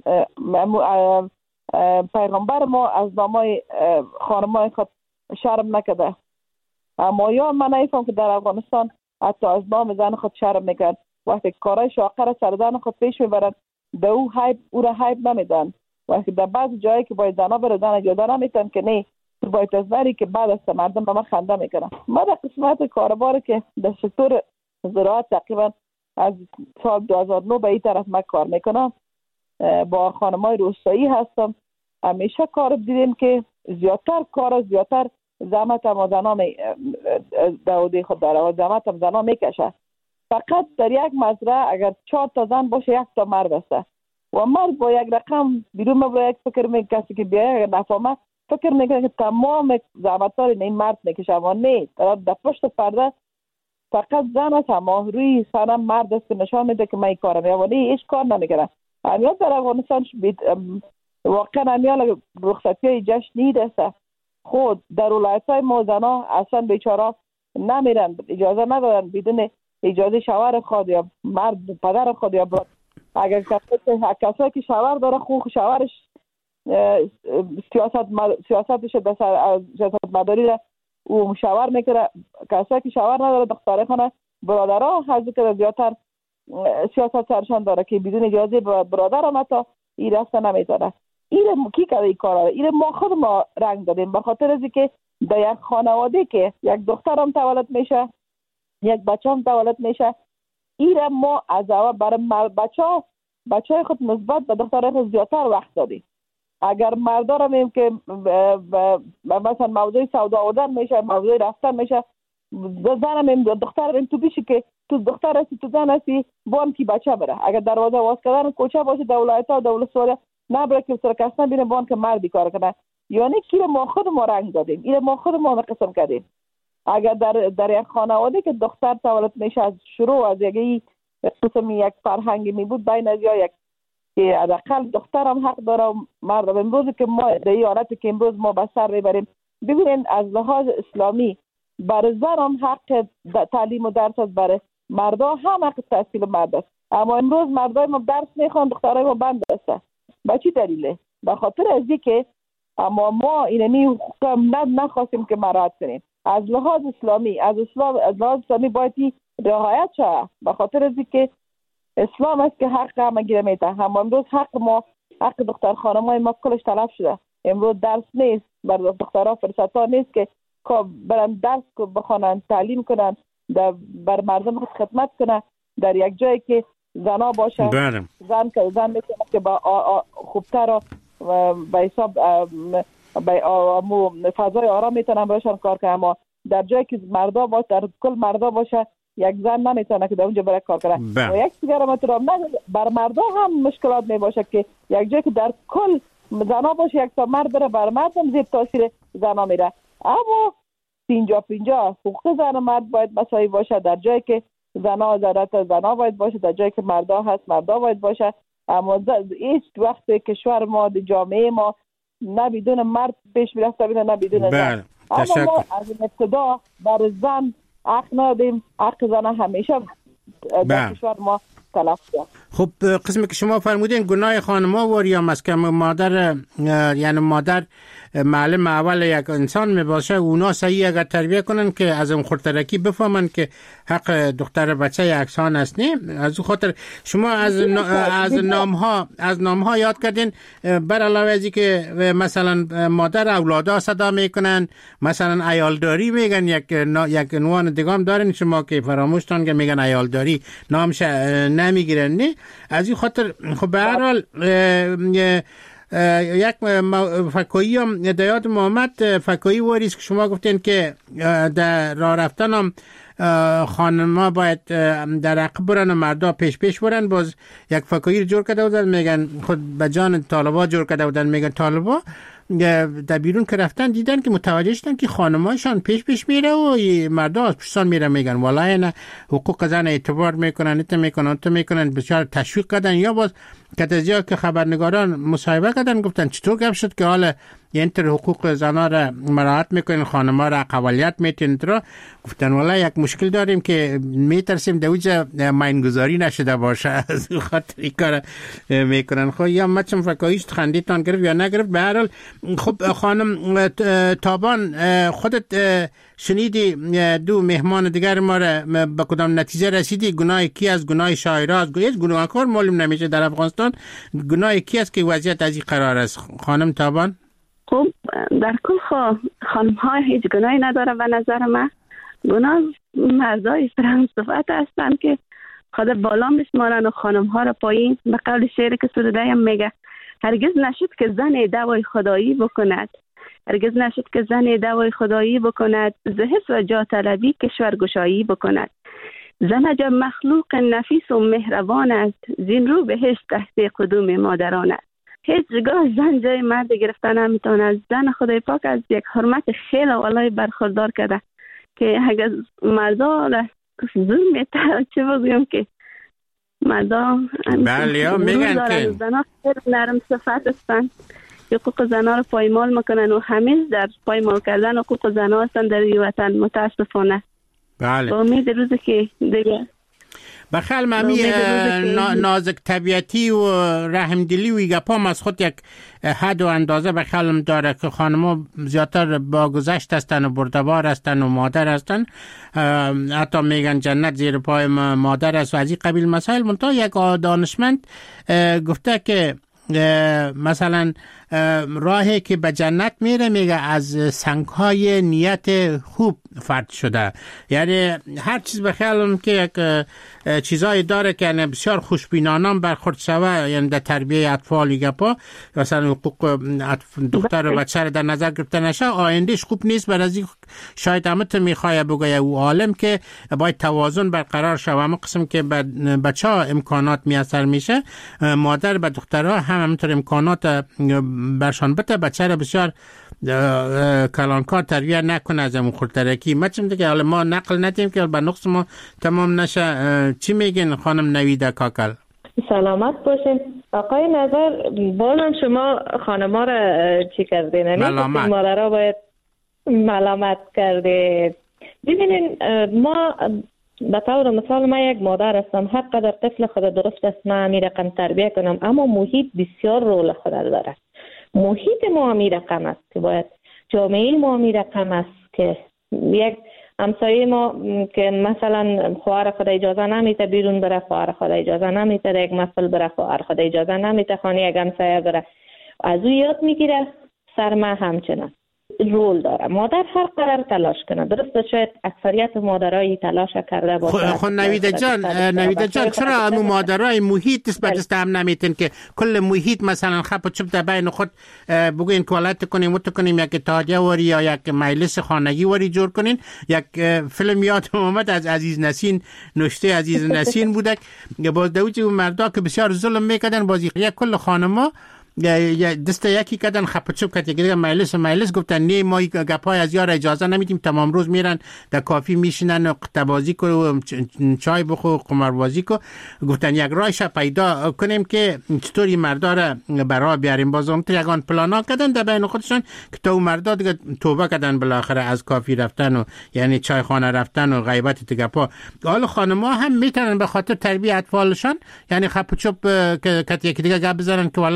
پیغمبر ما از نامای خانمای خود شرم نکده. اما یا من نیفهم که در افغانستان حتی از نام زن خود شرم میکرد. وقتی کارای شاقر سردن خود پیش میبرن به او حیب او را حیب نمیدن. وقتی در بعض جایی که باید زنها بره زن اجازه نمیتن که نه باید از نری که بعد از مردم به من خنده میکنن. ما در قسمت کاربار که در سکتور زراعت تقریبا از سال دو هزار و نه به این طرف من کار میکنم، با خانمای روستایی هستم. همیشه کار دیدیم که زیادتر کار زیادتر زحمت هم زنا می داودی خود داره و زحمت هم زنا میکشه. فقط در یک مزرعه اگر چهار تا زن باشه یک تا مرد است و مرد با یک رقم بیرون مبره یک فکر میکنه کسی که بیایه اگر نفهمه فکر میکنه که تمام زحمت ها این مرد میکشه. و نه در پشت پرده فقط زن است، اما روی سنم مرد است که نشان میده که من این کارم یا نه هیچ کار نمیکنه. امیال در افغانستان واقعا امیال رخصتی های جشنی است. خود در ولایت های ما زنا اصلا بیچاره نمیرن، اجازه ندارن بدون اجازه شوهر خود یا مرد پدر خود یا براد. اگر کسی که شوهر داره خوب شوهرش سیاست سیاستش به سیاست مداری را او مشاور میکنه. کسی که شوهر نداره دختر خانه برادرها حضور که زیادتر سیاست سرشان داره که بدون اجازه برادر هم حتی این رفته نمیتونه. این کی کرده این کار؟ این ما خود ما رنگ دادیم به خاطر از که در یک خانواده که یک دختر هم تولد میشه یک بچه هم تولد میشه، این ما از اول برای بچه ها بچه های خود نسبت به دختر خود زیادتر وقت دادیم. اگر مردا را میم که مثلا موضوع سودا آوردن میشه، موضوع رفتن میشه، زن میم دختر میم تو بیشی که تو دختر هستی تو زن هستی بان کی بچه بره. اگر دروازه واز کردن کوچه باشه دولت ها دولت سوره نبره که سر کس نبینه بان که مردی کار کنه. یعنی که ما خود ما رنگ دادیم، این ما خود ما قسم کردیم. اگر در در یک خانواده که دختر تولد میشه از شروع از یک قسم یک فرهنگی می بود بین از یا یک که حداقل دختر هم حق داره مرد. امروز که ما در این حالتی که امروز ما به سر میبریم ببینید از لحاظ اسلامی برای زن هم حق تعلیم و درس است، برای مردا هم حق تحصیل مرد است. اما امروز مردای ما درس میخوان دخترای ما بند است. به چی دلیله؟ به خاطر از اینکه اما ما اینمی حقوق نخواستیم که مراعات کنیم. از لحاظ اسلامی از اسلام از لحاظ اسلامی باید رعایت شه. به خاطر از اینکه اسلام است که حق همه گیره میده. هم امروز حق ما حق دختر خانمای ما کلش تلف شده. امروز درس نیست، بر دخترها فرصت ها نیست که برن درس بخونن تعلیم کنن بر مردم خود خدمت کنن در یک جایی که زنا باشه. بله. زن که زن میتونه که با خوبتر و به حساب به فضای آرام میتونن باشن کار کنن. اما در جایی که مردا باشه در کل مردا باشه یک زن نمیتونه که در اونجا برای کار کنه. و یک دیگر هم بر مردا هم مشکلات می باشه که یک جایی که در کل زنا باشه یک تا مرد بره بر مرد هم زیر تاثیر زنا میره. اما پینجا پینجا حقوق زن و مرد باید مساوی باشه. در جایی که زنا ضرورت زنا باید باشه، در جایی که مردا هست مردا باید باشه. اما هیچ وقت کشور ما در جامعه ما نه بدون مرد پیش میرفته نه بدون زن. اما ما از ابتدا بر زن حق ندیم، حق زن همیشه در کشور ما تلف شده. خب قسمی که شما فرمودین گناه خانم‌ها و یا مسکن مادر، یعنی مادر معلم اول یک انسان می باشه، اونا صحیح اگر تربیت کنن که از اون خردترکی بفهمن که حق دختر بچه یکسان است. نه از خاطر شما از از نام ها از نام ها یاد کردین، بر علاوه از که مثلا مادر اولادا صدا میکنن، مثلا عیالداری میگن، یک یک عنوان دیگه هم دارن شما که فراموشتان که میگن عیالداری نامش نمیگیرن. نه از این خاطر خب به هر حال یک فکایی هم دیاد محمد فکایی واریست که شما گفتین که در راه رفتن هم خانما باید در عقب برن و مردا پیش پیش برن. باز یک فکایی رو جور کرده بودن، میگن خود به جان طالبا جور کرده بودن، میگن طالبا در بیرون که رفتن دیدن که متوجه شدن که خانمایشان پیش پیش میره و مردا از پشتان میره، میگن والله نه حقوق زن اعتبار میکنن، ایت میکنن تو میکنن، بسیار تشویق کردن. یا باز کتازیا که خبرنگاران مصاحبه کردن گفتن چطور گپ شد که حالا اینطور حقوق زنها را مراعات میکنین، خانم‌ها را اقلیت میتین را. گفتن والله یک مشکل داریم که میترسیم دوجه ماینگذاری نشده باشه، از خاطر این کار میکنن. خب یا مچم فکایش خندیتان گرفت یا نگرفت. به هر حال خب خانم تابان، خودت شنیدی دو مهمان دیگر ما را به کدام نتیجه رسیدی؟ گناه کی از گناه شاعره از هیچ گناهکار معلوم نمیشه در افغانستان. گناه کی است که وضعیت از این قرار است خانم تابان؟ خب در کل خانم ها هیچ گناهی نداره به نظر من. گناه مردای فرنگ صفت هستند که خود بالا میشمارن و خانم ها را پایین. به قول شعری که سروده هم میگه هرگز نشد که زن دوای خدایی بکند، هرگز نشد که زن دوای خدایی بکند، زهس و جا طلبی کشورگشایی بکند. زن جا مخلوق نفیس و مهربان است، زین رو بهش تحت قدوم مادران است. هیچ جگاه زن جای مرد گرفتن نمیتونه. زن خدای پاک از یک حرمت خیلی والای برخوردار کرده که اگر مردا را زور میتونه چه بگویم که مردا بله میگن که زنها خیلی نرم صفت هستن، حقوق زنها رو پایمال میکنن و همیشه در پایمال کردن حقوق زنها هستن در این وطن متاسفانه. بله با امید روزی که دیگه بخیل ممی نازک طبیعتی و رحمدلی و ایگپام از خود یک حد و اندازه بخیلم داره که خانم‌ها زیادتر با گذشت هستن و بردبار هستن و مادر هستن، حتی میگن جنت زیر پای مادر است و از این قبیل مسائل. منتها یک دانشمند گفته که مثلا راهی که به جنت میره میگه از سنگهای نیت خوب فرد شده. یعنی هر چیز به خیالم که یک چیزایی داره که بسیار خوشبینانم برخورد شوه، یعنی در تربیه اطفال گپا مثلا حقوق دختر و بچه رو در نظر گرفته نشه، آیندهش خوب نیست. بر از این شاید همت میخواه بگه او عالم که باید توازن برقرار شوه. اما قسم که بچه ها امکانات میسر میشه، مادر به دخترها هم همینطور امکانات برشان بده، بچه را بسیار کلانکار تربیت نکنه از اون خردترکی. ما چیم دیگه حالا ما نقل ندیم که به نقص ما تمام نشه. چی میگین خانم نویده کاکل؟ سلامت باشین. آقای نظر بازم شما خانما را چی کردین؟ ملامت. مادرها باید ملامت کرده. ببینین ما به طور مثال ما یک مادر هستم، هر قدر طفل خود درست است من می رقم تربیه کنم، اما محیط بسیار رول خود داره. محیط ما می رقم است که باید جامعه ما می رقم است که یک همسایه ما که مثلا خواهر خود اجازه نمیده بیرون بره، خواهر خود اجازه نمیده یک محفل بره، خواهر خود اجازه نمیده خانه یک همسایه بره، از او یاد میگیره. سر ما همچنان رول داره. مادر هر قدر تلاش کنه، درسته شاید اکثریت مادرای تلاش کرده باشه. خب نویده جان، نویده جان چرا همون مادرای محیط دست به دست هم نمیتن که کل محیط مثلا خب چپ در بین خود بگوین کولت کنیم مت کنیم یک اتحادیه وری یا یک مجلس خانگی وری جور کنین؟ یک فیلم یاد اومد از عزیز نسین، نوشته عزیز نسین بوده که باز دوجه مردا که بسیار ظلم میکردن، بازی یک کل خانما یا دست یکی کردن خپ چوب کرد، دیگه مجلس مجلس گفتن نه ما گپای از یار اجازه نمیدیم، تمام روز میرن در کافی میشینن و قطبازی کو چای بخو قماربازی کو. گفتن یک راهش پیدا کنیم که چطوری مردا را برا بیاریم. بازم تو یگان پلانا کردن در بین خودشون که تو مردا دیگه توبه کردن بالاخره از کافی رفتن و یعنی چای خانه رفتن و غیبت تو گپا. حالا خانم‌ها هم میتونن به خاطر تربیت اطفالشان یعنی خپ چوب که یکی دیگه گپ بزنن که والا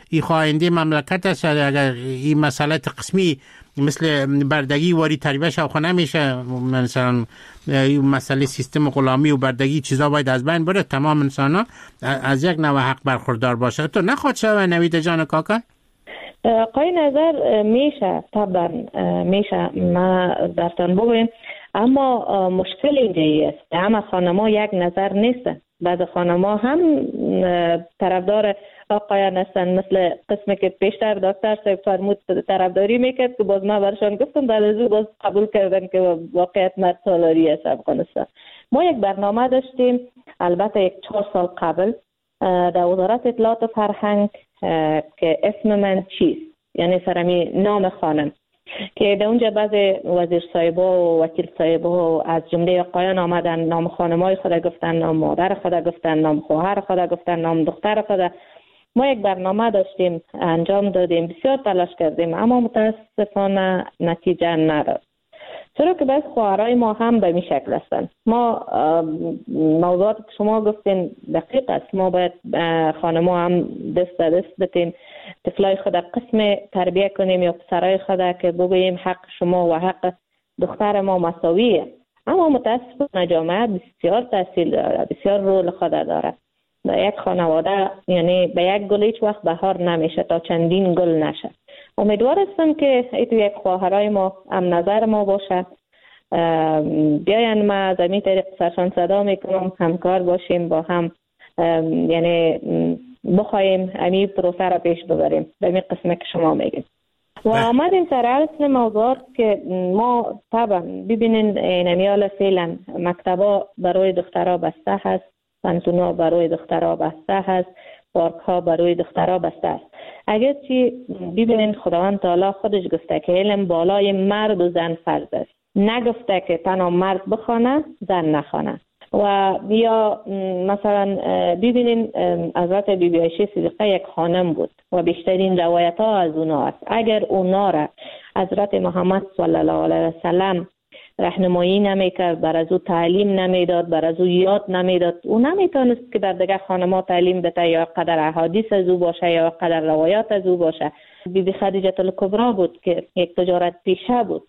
این خواهنده مملکت است. اگر این مسئله قسمی مثل بردگی واری تریبه شوخه نمیشه، مثلا این مسئله سیستم غلامی و بردگی چیزا باید از بین بره، تمام انسان ها از یک نوع حق برخوردار باشه. تو نخواد شوه نوید جان کاکا؟ قای نظر میشه، طبعا میشه، ما برتان بگویم، اما مشکل اینجایی است همه خانما یک نظر نیست. بعض خانما هم طرفدار آقایان هستن، مثل قسمی که پیشتر دکتر صاحب فرمود طرفداری میکرد که باز ما برشان گفتم در ازو باز قبول کردن که واقعیت مرد سالاری است افغانستان. ما یک برنامه داشتیم البته یک چهار سال قبل در وزارت اطلاعات و فرهنگ که اسم من چیست، یعنی سرمی نام خانم، که در اونجا بعض وزیر صاحبا و وکیل صاحبا از جمله آقایان آمدن، نام خانمای خود گفتن، نام مادر خود گفتن، نام خواهر خود گفتن، نام دختر خود. ما یک برنامه داشتیم انجام دادیم، بسیار تلاش کردیم، اما متاسفانه نتیجه نداد. چرا که بعض خواهرای ما هم به این شکل هستند. ما موضوعات که شما گفتین دقیق است، ما باید خانما هم دست دست بتیم طفلای خود قسم تربیه کنیم یا پسرای خود که بگوییم حق شما و حق دختر ما مساویه. اما متاسفانه جامعه بسیار تاثیر داره، بسیار رول خود داره. یک خانواده یعنی به یک گل هیچ وقت بهار نمیشه تا چندین گل نشه. امیدوار هستم که ایتو یک خواهرای ما هم نظر ما باشه، بیاین ما از این طریق سرشان صدا میکنم همکار باشیم با هم، یعنی بخوایم امی پروسه را پیش ببریم به این قسمه که شما میگید. و آمدیم سر اصل موضوعات که ما طبعا ببینین نمیال فعلا مکتبا برای دخترها بسته هست، پانتونا برای دخترها بسته هست، پارک ها برای دخترها بسته است. اگر چی ببینین خداوند تعالی خودش گفته که علم بالای مرد و زن فرض است، نگفته که تنها مرد بخونه زن نخونه. و یا مثلا ببینین حضرت بی بی عایشه صدیقه یک خانم بود و بیشترین روایت ها از اونا است. اگر اونا را حضرت محمد صلی الله علیه و سلم راهنمایی نمیکرد، بر از او تعلیم نمیداد، بر از او یاد نمیداد، او نمیتونست که در دیگه خانما تعلیم بده، یا قدر احادیث از او باشه یا قدر روایات از او باشه. بی بی خدیجه الکبری بود که یک تجارت پیشه بود،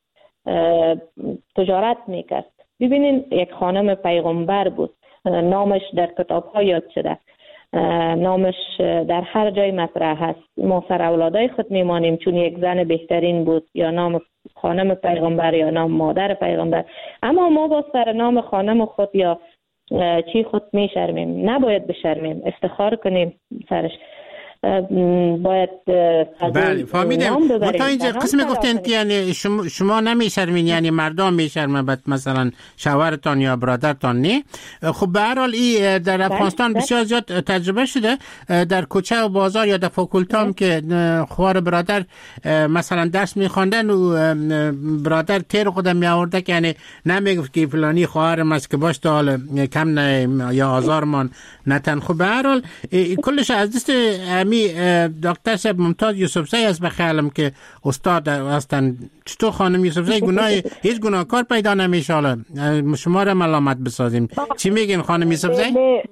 تجارت میکرد. ببینین یک خانم پیغمبر بود، نامش در کتاب ها یاد شده، نامش در هر جای مطرح هست. ما سر اولادای خود میمانیم چون یک زن بهترین بود، یا نام خانم پیغمبر یا نام مادر پیغمبر. اما ما با سر نام خانم خود یا چی خود میشرمیم. نباید بشرمیم، افتخار کنیم سرش. باید بله فهمیدم. ما تا اینجا قسم گفتین که یعنی شما, شما نمیشرمین، یعنی مردم میشرمن، بعد مثلا شوهرتان یا برادرتان نه. خب به هر حال این در افغانستان بسیار زیاد تجربه شده، در کوچه و بازار یا در فاکولتام که خواهر برادر مثلا درس میخواندن و برادر تیر خودم میآورده که یعنی نمیگفت که فلانی خواهرم است که باش تا حال کم نه یا آزارمان نتن. خب به هر حال کلش از دست دکتر صاحب ممتاز یوسفزی است. بخیالم که استاد هستن. چطور خانم یوسفزی گناه هیچ گناهکار پیدا نمیشه؟ حالا شما را ملامت بسازیم. چی میگین خانم یوسفزی؟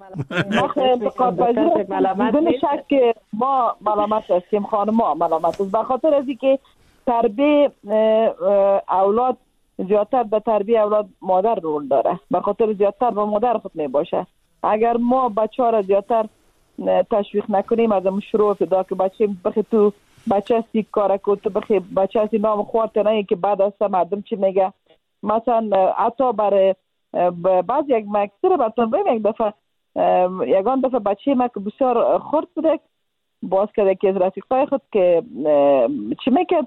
بدون شک ما ملامت هستیم، خانم ما ملامت است، به خاطر از اینکه تربیه اولاد زیادتر به تربیه اولاد مادر رول داره، به خاطر زیادتر به مادر خود میباشه. اگر ما بچه ها را زیادتر تشویق نکنیم، از شروع فدا که بچه بخی تو بچه هستی کار کن، تو بخی بچه هستی نام خوارت نه که بعد از مردم چی میگه. مثلا حتی برای بعض یک مکتر براتون بگم، یک دفعه یگان دفعه بچه ما که بسیار خورد بوده، باز کرده که از رفیقای خود که چی میکرد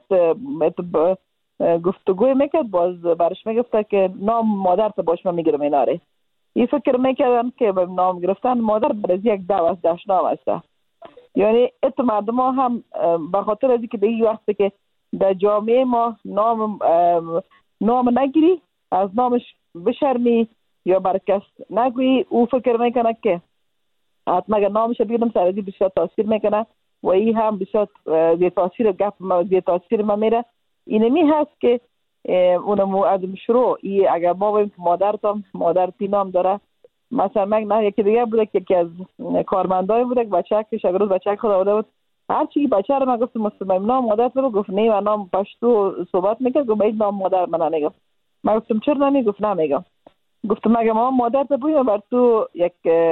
گفتگوی میکرد، باز برش میگفته که نام مادر تو باش من میگیرم ایناره. این فکر میکردم که به نام گرفتن مادر برای یک دو از داشت نام است. یعنی ات مردم ها هم به خاطر از اینکه به این وقتی که در جامعه ما نام نام نگیری، از نامش بشرمی یا برکس نگویی، او فکر میکنه که حتما اگر نامش بگیرم سر ازی بسیار تاثیر میکنه و این هم بسیار زیر تاثیر گپ ما زیر تاثیر ما میره. اینمی هست که اونمو از شروع ای اگر ما بگیم که مادرتم مادر تی نام داره، مثلا من نه یکی دیگه بوده که یکی از کارمندای بوده که بچه که شاگرد بچه خود آورده بود هر چی بچه رو من گفتم مستمیم نام مادر تو رو گفت نه و نام پشتو صحبت میکرد گفت باید نام مادر من نمیگم. من گفتم چرا نمی گفت نمیگم. گفتم مگه ما مادر تو بویم بر تو یک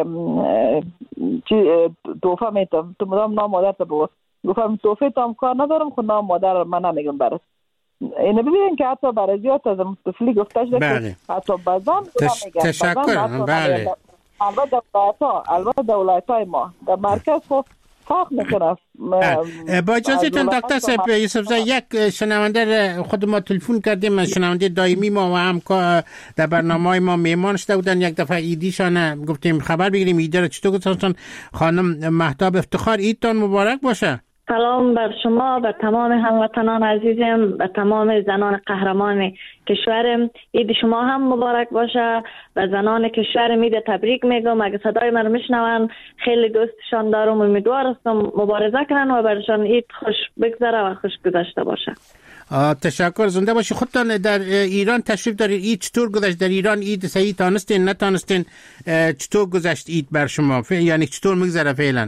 چی توفه میتم تو مدام نام مادر تو بگو. گفتم توفه تام کار ندارم خود نام مادر من نمیگم برات. اینو ببینید که حتی برای زیاد از طفلی گفته شده که حتی بازم تش... تشکر بله البته دولت البته دولت های ما در مرکز خب فرق میکنه. با اجازهتون دکتر صاحب یوسف زای یک شنونده خود ما تلفن کردیم، شنونده دائمی ما و هم در برنامه ما مهمان شده بودن، یک دفعه ایدیشان گفتیم خبر بگیریم ایده رو چطور گذاشتن. خانم مهتاب افتخار، عیدتان مبارک باشه. سلام بر شما، بر تمام هموطنان عزیزم، بر تمام زنان قهرمان کشورم. عید شما هم مبارک باشه. و زنان کشورم عید تبریک میگم. اگه صدای من میشنون خیلی دوستشان دارم، امیدوار هستم مبارزه کنن و برشان عید خوش بگذره و خوش گذشته باشه. تشکر، زنده باشی. خودتان در ایران تشریف دارید، عید چطور گذشت در ایران؟ عید صحیح تانستین نتانستین؟ چطور گذشت عید بر شما؟ یعنی چطور میگذره فعلا؟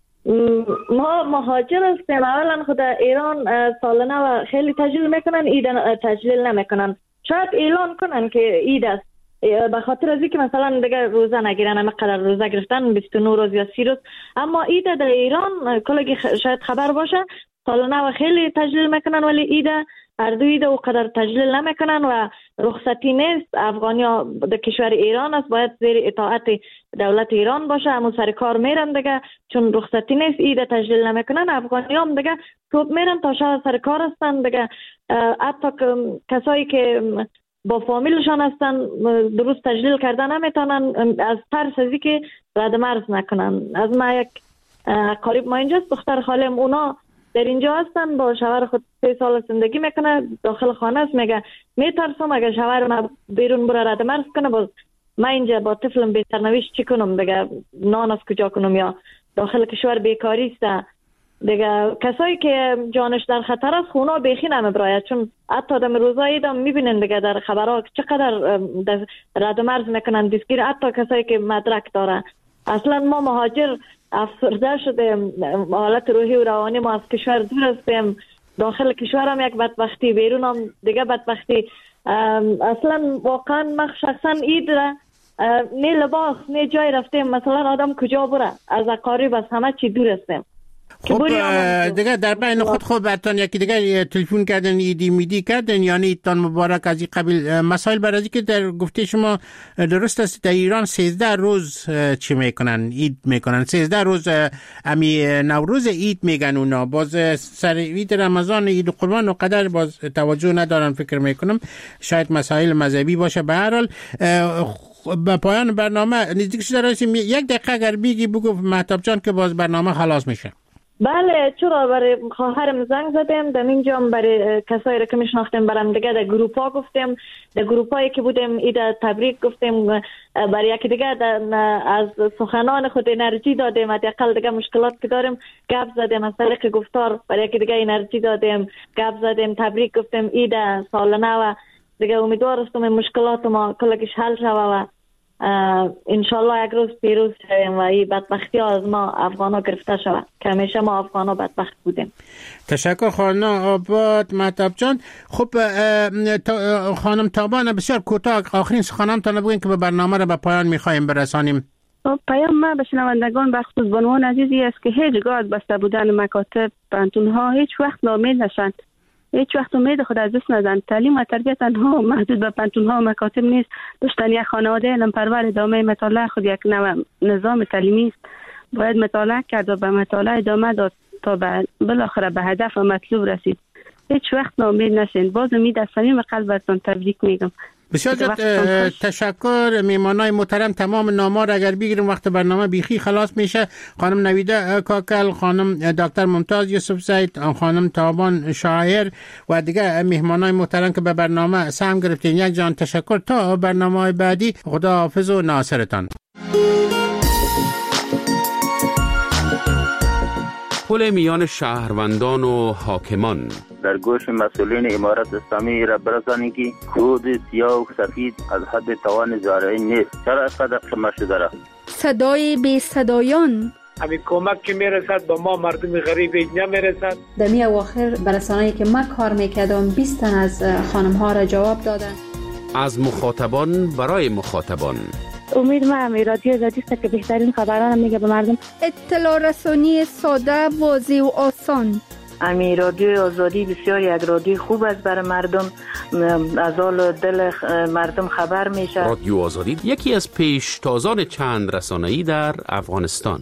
ما مهاجر هستیم. اولا خود ایران سالانه و خیلی تجلیل میکنن، عید تجلیل نمیکنن. شاید اعلان کنن که عید است به خاطر از اینکه مثلا دیگه روزه نگیرن، همه قدر روزه گرفتن بیست و نه روز یا سی روز. اما عید در ایران کلگی شاید خبر باشه سالانه و خیلی تجلیل میکنن، ولی عید هر دو عید او قدر تجلیل نمیکنن و رخصتی نیست. افغانیا در کشور ایران است، باید زیر اطاعت دولت ایران باشه. همون سر کار میرن دیگه، چون رخصتی نیست عید تجلیل نمیکنن. افغانیا هم دیگه صبح میرن تا شب سر کار هستن دیگه. حتی کسایی که با فامیلشان هستن درست تجلیل کردن نمیتونن از ترس از اینکه رد مرز نکنن. از ما یک قریب ما اینجاست، دختر خالم اونا در اینجا هستن، با شوهر خود سه سال زندگی میکنه، داخل خانه است. میگه میترسم اگه شوهر من بیرون بره رد مرز کنه، باز من اینجا با طفلم بی سرنوشت چی کنم دیگه؟ نان از کجا کنم؟ یا داخل کشور بیکاری است دیگه. کسایی که جانش در خطر است خونا بیخی نمیبراید، چون حتی در روزایی دم میبینن دیگه در خبرها چقدر رد مرز میکنن دستگیر، حتی کسایی که مدرک داره. اصلا ما مهاجر افسرده شده، حالت روحی و روانی ما از کشور دور هستیم. داخل کشور هم یک بدبختی، بیرون هم دیگه بدبختی. اصلا واقعا من شخصا عید را نه لباس نه جای رفتیم، مثلا آدم کجا بره؟ از اقارب از همه چی دور هستیم. خب دیگه در بین خود خود براتون یکی دیگه تلفن کردن ایدی میدی کردن، یعنی ایدتان مبارک از این قبیل مسائل. برای که در گفته شما درست است در ایران سیزده روز چی میکنن؟ عید میکنن سیزده روز. امی نوروز عید میگن اونا، باز سر عید رمضان عید قربان و قدر باز توجه ندارن. فکر میکنم شاید مسائل مذهبی باشه. به هر حال به پایان برنامه نزدیک شده رسیم. یک دقیقه اگر بگی بگو مهتاب جان که باز برنامه خلاص میشه. بله، چرا برای خواهرم زنگ زدیم، در اینجا برای کسایی را که میشناختیم برام دیگه در گروپ ها گفتیم، در گروپ هایی که بودیم عید تبریک گفتیم، برای یکی دیگه از سخنان خود انرژی دادیم، حداقل دیگه مشکلات که داریم گپ زدیم، از طریق گفتار برای یکی دیگه انرژی دادیم، گپ زدیم، تبریک گفتیم عید سالانه و دیگه امیدوار هستم مشکلات ما کلش حل شوه و انشالله یک روز پیروز شویم و این بدبختی ها از ما افغان ها گرفته شود که همیشه ما افغان ها بدبخت بودیم. تشکر خانم آباد مهتاب جان. خب تا خانم تابان بسیار کوتاه آخرین سخنانتان بگوین که به برنامه را به پایان میخوایم برسانیم. پیام ما به شنوندگان بخصوص بانوان عزیزی است که هیچگاه بسته بودن مکاتب پانتون ها هیچ وقت ناامید نشند، هیچ وقت امید خود از دست ندن. تعلیم و تربیت تنها محدود به پانتون ها و مکاتب نیست. داشتن یک خانواده علم پرور ادامه مطالعه خود یک نوع نظام تعلیمی است. باید مطالعه کرد و به مطالعه ادامه داد تا بالاخره به هدف و مطلوب رسید. هیچ وقت ناامید نشین. باز امید از صمیم قلبتون تبریک میگم. بسیار تشکر. میمانای محترم تمام نام‌ها را اگر بگیریم وقت برنامه بیخی خلاص میشه. خانم نویده کاکل، خانم دکتر ممتاز یوسف زید، خانم تابان شاعر و دیگه میهمانای محترم که به برنامه سهم گرفتین، یک جان تشکر. تا برنامه بعدی خدا حافظ و ناصرتان. پل میان شهروندان و حاکمان در گوش مسئولین امارت اسلامی را برسانید که کود سیاه و سفید از حد توان زارعین نیست. چرا اینقدر شما شده را؟ صدای بی صدایان همین کمک که میرسد به ما مردم غریب نمیرسد. در می اواخر برسانه‌ای که من کار میکردم بیست تن از خانم ها را جواب دادن. از مخاطبان برای مخاطبان. امید ما همی رادیو آزادی است که بهترین خبران میگه به مردم. اطلاع رسانی ساده، واضح و آسان. امی رادیو آزادی بسیار یک رادیو خوب است برای مردم، از حال دل مردم خبر میشه. رادیو آزادی یکی از پیشتازان چند رسانه‌ای در افغانستان.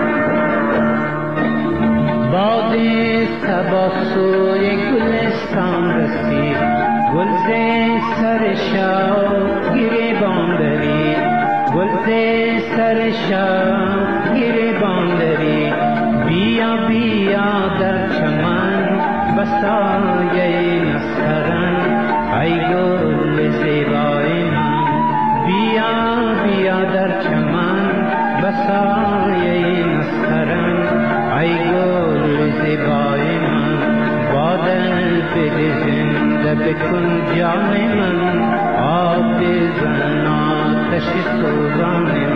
با سوی گلستان در شب گریبان داری، بیا بیا در چمن بسایه نسترن، ای گل زیبای من. بیا بیا در چمن بسایه نسترن، ای گل زیبای من. با دل زنده بکن جان من، آب بزن آتش سوزان